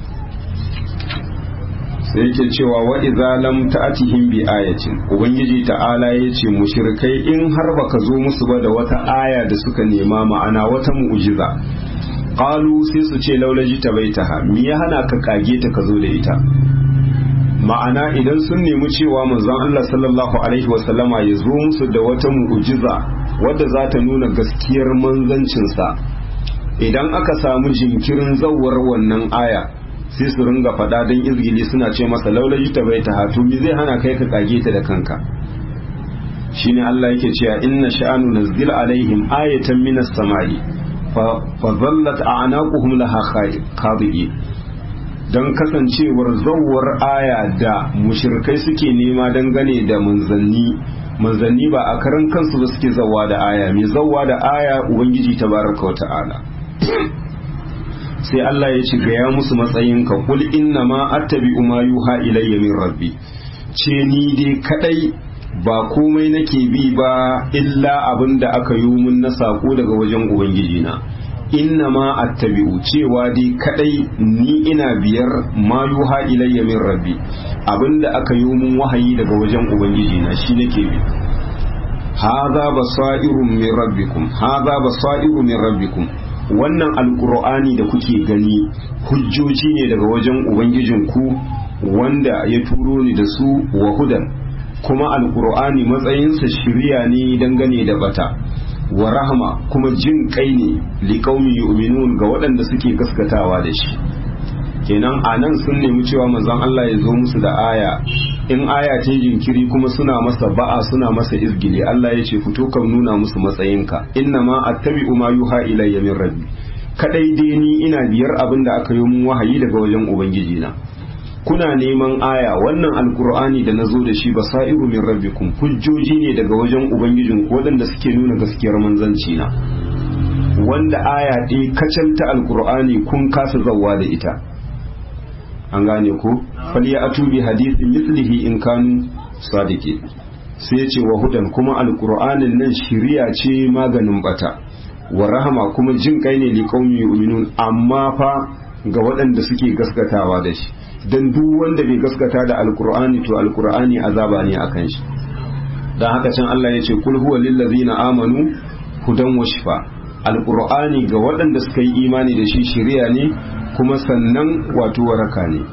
Speaker 1: sai yake cewa wa idza lam ta'tihim bi ayatin, ubangiji ta'ala yace mushrikai in har baka zo musu ba da wata aya da suka nema, ma'ana wata mu'jiza, qalu sai su ce laulaji tabaitaha, me ya hana ka kage ta ka zo da ita? ma'ana idan sun nemi cewa manzon Allah sallallahu alaihi wasallama ya zo musu da wata mu'jiza wadda za ta nuna gaskiyar manzancinsa, idan aka samu jinkirin zawar wannan aya sai su ringa faɗa don izgili suna ce masa laulaji tabaitaha, to me zai hana kai ka kage ta da kanka? shine Allah yake cewa inna sha'anu nazil alaihim ayatan minas samai fa zallat a'naquhum laha khadi'in. don kasancewar zawar aya da mushrikai suke nema dangane da manzanni, manzanni ba a karan kansu ba suke zawwa da aya, mai zawwa da aya ubangiji tabaraka wa ta'ala. sai Allah ya ce gaya musu matsayinka, kul inna ma attabi'u ma yuha ilayya min rabbi, ce ni dai kadai ba komai nake bi ba illa abin da aka yi mun na sako daga wajen ubangiji na. inna ma attabi'u, cewa dai kadai ni ina biyar ma yuha ilayya min rabbi, abinda aka yi mun wahayi daga wajen ubangiji na shi nake bi. hadha basairun min rabbikum, hadha basairu min rabbikum, wannan alqur'ani da kuke gani hujjoji ne daga wajen ubangijinku wanda ya turo ni da su, wa hudan, kuma alqur'ani matsayinsa shiriya ne dangane da bata, wa rahama kuma jin kai ne liqaumi yu'minun ga waɗanda suke gaskatawa da shi. kenan anan sun nemi cewa manzon Allah ya zo musu da aya, in aya ta jinkiri kuma suna masa ba'a, suna masa izgile. Allah ya ce fito kan nuna musu matsayinka, inna ma attabi'u ma yuha ilayya min rabbi, kadai dai ni ina biyar abin da aka yi mun wahayi daga wajen ubangiji na. Kuna neman aya, wannan alkur'ani da nazo da shi basairu min rabbikum, hujjoji ne daga wajen ubangijin waɗanda suke nuna gaskiyar manzanci na. Wanda aya ɗaya kacal ta alkur'ani kun kasa zawwa da ita, an gane ko faliya atubi hadithin mislihi in kanu sadiki. Sai ce wa hudan, kuma alkur'anin nan shiriya ce maganin bata, wa rahama kuma jin kai ne liqaumi yu'minun, amma fa ga waɗanda suke gaskatawa da shi. Dan duk wanda bai gaskata da alkur'ani to alkur'ani azaba ne akan shi. Dan haka can Allah ya ce kul huwa lil ladzina amanu hudan wa shifa. Alkur'ani ga waɗanda suka yi imani da shi shiriya ne kuma sannan wato waraka ne.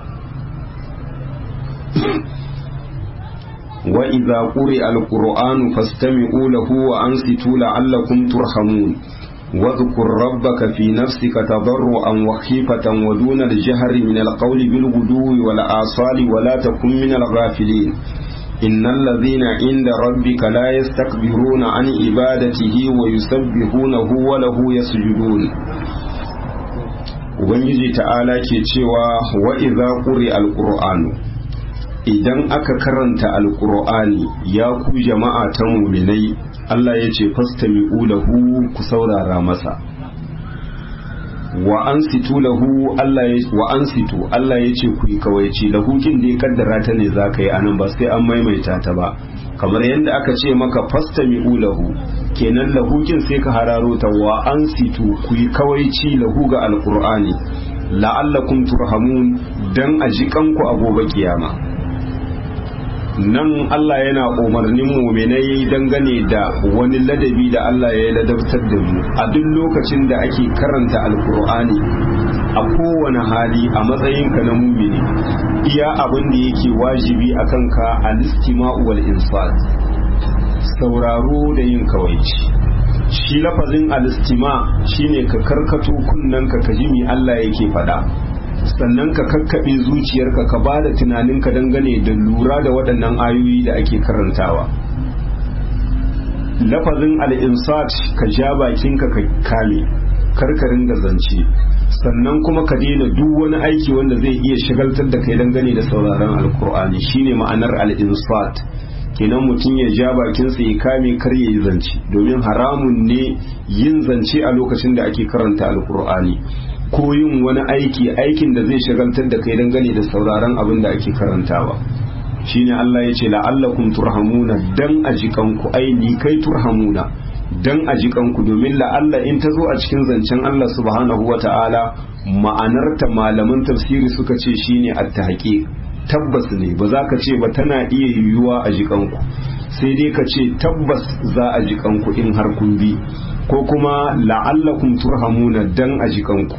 Speaker 1: wa idza quri'a alqur'anu fastami'u lahu wa ansitu la'allakum turhamun. واذكر ربك في نفسك تضرعا وخيفة ودون الجهر من القول بالغدو والآصال ولا تكن من الغافلين إن الذين عند ربك لا يستكبرون عن عبادته ويسبحونه وله يسجدون. Ubangiji ta'ala ke cewa wa idza quri'a alqur'anu, idan aka karanta alqur'ani ya ku jama'a ta mu'minai, Allah ya ce fastami'u lahu, ku saurara masa. wa ansitu lahu Allah ya wa ansitu Allah ya ce ku yi kawaici. lahu kin da ya kaddara ta ne zaka yi anan, ba sai an maimaita ta ba, kamar yadda aka ce maka fastami'u lahu, kenan lahu kin sai ka hararo ta wa ansitu, ku yi kawaici lahu ga alqur'ani la'allakum turhamun, dan ajikanku a gobe kiyama. Nan Allah yana umarnin muminai dangane da wani ladabi da Allah ya ladabtar da mu a duk lokacin da ake karanta alkur'ani a kowane hali a matsayinka na mumini. Iya abin da yake wajibi a kanka al-istima'u wal insat, sauraro da yin kawaici. Shi lafazin al-istima shine ka karkato kunnanka ka ji me Allah yake faɗa, sannan ka kakkaɓe zuciyarka ka ba da tunaninka dangane da lura da waɗannan ayoyi da ake karantawa. Lafazin al'insat ka ja bakinka ka kame karkarin da zance, sannan kuma ka daina duk wani aiki wanda zai iya shagaltar da kai dangane da sauraron alkur'ani, shine ma'anar al'insat. Kenan mutum ya ja bakinsa ya kame kar ya yi zance, domin haramun ne yin zance a lokacin da ake karanta alkur'ani, ko yin wani aiki aikin da zai shagaltar da kai dangane da sauraron abin da ake karantawa. Shine Allah ya ce la'allakum turhamuna, dan ajikanku, ai ni kai turhamuna, dan ajikanku, domin la'alla in ta zo a cikin zancen Allah subhanahu wata'ala ma'anarta malaman tafsiri suka ce shine at-tahqiq, tabbas ne, ba za ka ce ba tana iya yiwuwa a jikanku, sai dai ka ce tabbas za a jikanku in har kun bi, ko kuma la'allakum turhamuna dan a jikanku.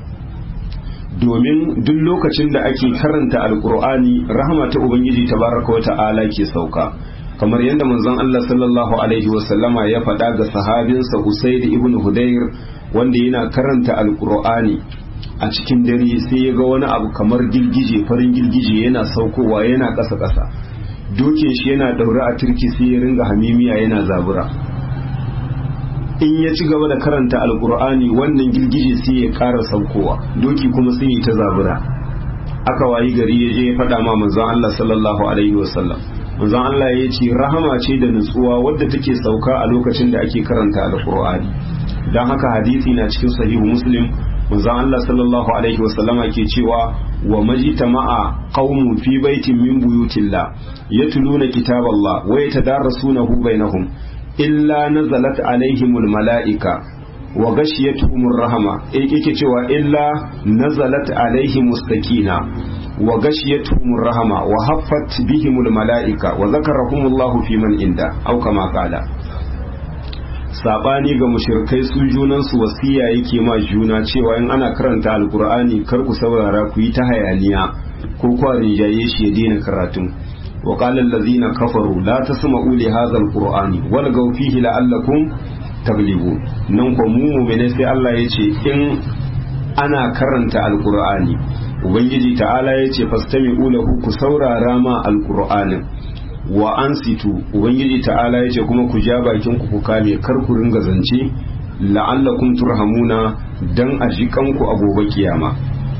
Speaker 1: Domin duk lokacin da ake karanta alkur'ani rahama ta ubangiji tabaraka wa ta'ala ke sauka, kamar yadda manzon Allah sallallahu alaihi wa sallama ya faɗa ga sahabinsa Usaid ibn Hudayr, wanda yana karanta alkur'ani a cikin dare sai ya ga wani abu kamar girgije, farin girgije yana saukowa yana ƙasa ƙasa, dokin shi yana daure a turki sai ya ringa hamimiya yana zabura. In ya ci gaba da karanta alkur'ani wannan girgije sai ya ƙara saukowa, doki kuma sai ya ta zabura. Aka wayi gari ya je ya faɗa ma manzon Allah sallallahu alaihi wasallam. Manzon Allah ya ce rahama ce da nutsuwa wadda take sauka a lokacin da ake karanta alkur'ani. Dan haka hadisi na cikin sahihu Muslim, manzon Allah sallallahu alaihi wasallama ke cewa wa majtama'a qaumun fi baitin min buyutillah yatluna kitaballah wa yatadarasunahu bainahum illa nazalat alaihimul mala'ika wa gashiyatuhumur rahama, yake cewa illa nazalat alaihimus sakina wa gashiyatuhumur rahama wa haffat bihimul mala'ika wa zakarahumullahu fi man inda, au kama kala. Sabani ga mushrikai su junan su wasiya yake ma juna cewa in ana karanta alqur'ani kar ku saurara, ku yi ta hayaniya ko kwarin jaye shi ya daina karatun. وقال الذين كفروا لا تسمعوا لهذا القرآن والغوا فيه لعلكم تغلبون. nan ko mu mu'mine sai Allah ya ce in ana karanta alqur'ani, ubangiji ta'ala ya ce fastami'u lahu, ku saurara ma alqur'anin, wa ansitu, ubangiji ta'ala ya ce kuma ku ja bakin ku ku kame kar ku ringa zance, la'allakum turhamuna, dan a ji kanku a gobe kiyama.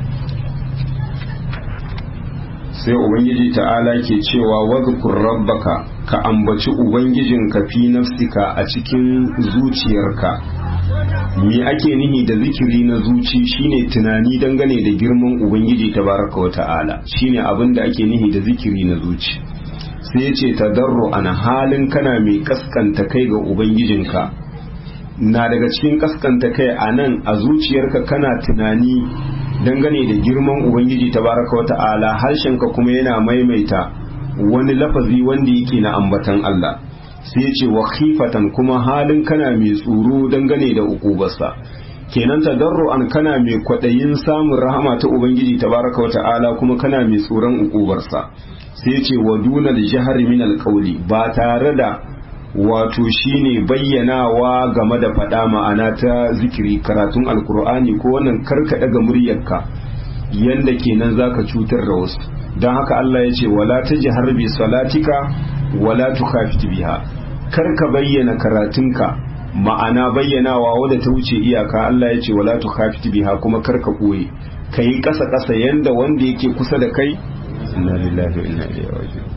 Speaker 1: sai ubangiji ta'ala ke cewa wadhkur rabbaka, ka ambaci ubangijinka fi nafsika a cikin zuciyarka. me ake nihi da zikiri na zuci shine tunani dangane da girman ubangiji tabaraka wa ta'ala, shine abin da ake nihi da zikiri na zuci. sai ya ce tadarru ana halin kana mai kaskanta kai ga ubangijinka. na daga cikin kaskanta kai a nan a zuciyarka kana tunani dangane da girman ubangiji tabaraka wa ta'ala, harshenka kuma yana maimaita wani lafazi wanda yake na ambatan Allah. sai ya ce wa khifatan, kuma halin kana mai tsoro dangane da ukubarsa. kenan tadarru'an kana mai kwadayin samun rahama ta ubangiji tabaraka wa ta'ala, kuma kana mai tsoron ukubarsa. sai ya ce wa dunal jahri min alqawli, ba tare da wato shine bayyanawa game da fada ma'ana ta zikiri karatun alkur'ani ko wannan karka daga muryarka yanda kenan zaka cutar da wasu. don haka Allah ya ce wala tajhar bi salatika wala tukhafit biha, karka bayyana karatunka ma'ana bayyanawa wadda ta wuce iyaka. Allah ya ce wala tukhafit biha, kuma karka koyi kai kasa kasa yanda wanda yake kusa da kai. inna lillahi wa inna ilaihi raji'un.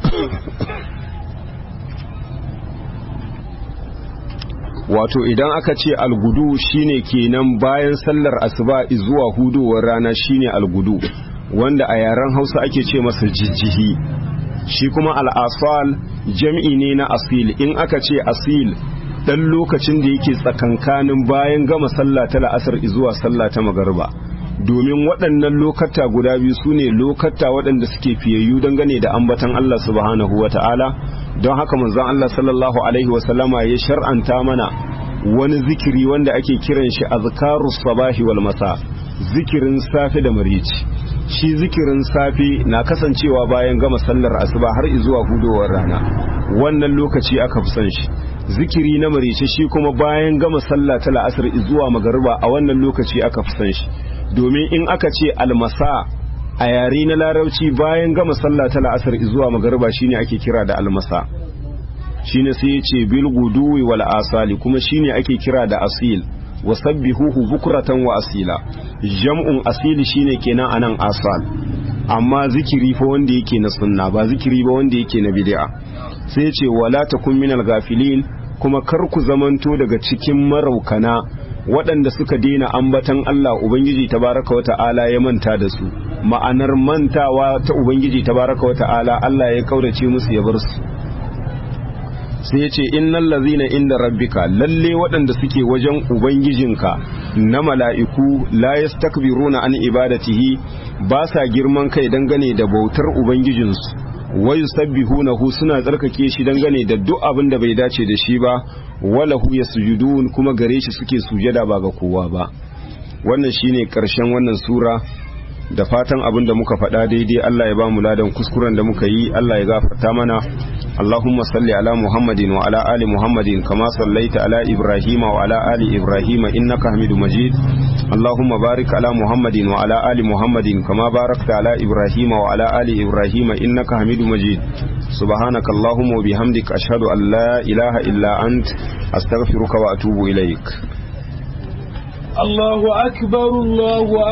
Speaker 1: wato idan aka ce algudu shine kenan bayan sallar asuba zuwa hudowar rana shine algudu, wanda a yaren Hausa ake ce masa jijjihi. shi kuma al'asfal jam'i ne na asil. in aka ce asil dan lokacin da yake tsakankanin bayan gama sallah ta la'asar zuwa sallah ta magariba, domin waɗannan lokata guda biyu su ne lokata waɗanda suke fiyayyu dangane da ambatan Allah subhanahu wa ta'ala. don haka manzon Allah sallallahu alaihi wasallama ya shar'anta mana wani zikiri wanda ake kiran shi azkarus sabahi wal masa, zikirin safe da marici. shi zikirin safe na kasancewa bayan gama sallar asuba har zuwa hudowar rana, wannan lokaci aka fi son shi. zikiri na marici shi kuma bayan gama sallah ta la'asar zuwa magariba, a wannan lokaci aka fi son shi. domin in aka ce almasa a yare na larabci bayan gama sallah ta la'asar zuwa magariba shine ake kira da almasa. shine sai ya ce bil guduwi wal asali, kuma shine ake kira da asil. wasabbihuhu bukratan wa asila, jam'un asili shine kenan anan asal. amma zikiri fa wanda yake na sunna, ba zikiri ba wanda yake na bid'a. sai ya ce wala takun minal gafilin, kuma kar ku zamanto daga cikin maraukana waɗanda suka daina ambatan Allah Ubangiji tabaraka wa ta'ala ya manta da su. ma'anar mantawa ta Ubangiji tabaraka wa ta'ala, Allah ya kaurace musu ya bar su. sai ya ce innal ladzina inda rabbika, lalle waɗanda suke wajen ubangijinka na mala'iku la yastakbiruna an ibadatihi, ba sa girman kai dangane da bautar ubangijinsu, wa yusabbihunahu, suna tsarkake shi dangane da duk abin da bai dace da shi ba, walahu yasjudun, kuma gare shi suke sujada ba ga kowa ba. wannan shine karshen wannan sura. da fatan abin da muka faɗa daidai Allah ya ba mu ladan, kuskuren da muka yi Allah ya gafarta mana. Allahumma salli ala Muhammadin wa ala ali Muhammadin kama sallaita ala Ibrahim wa ala ali Ibrahim innaka Hamidum Majid. Allahumma barik ala Muhammadin wa ala ali Muhammadin kama barakta ala Ibrahim wa ala ali Ibrahim innaka Hamidum Majid. Subhanaka Allahumma wa bihamdika ashhadu an la ilaha illa ant astaghfiruka wa atubu ilaik. Allahu akbar. Allahu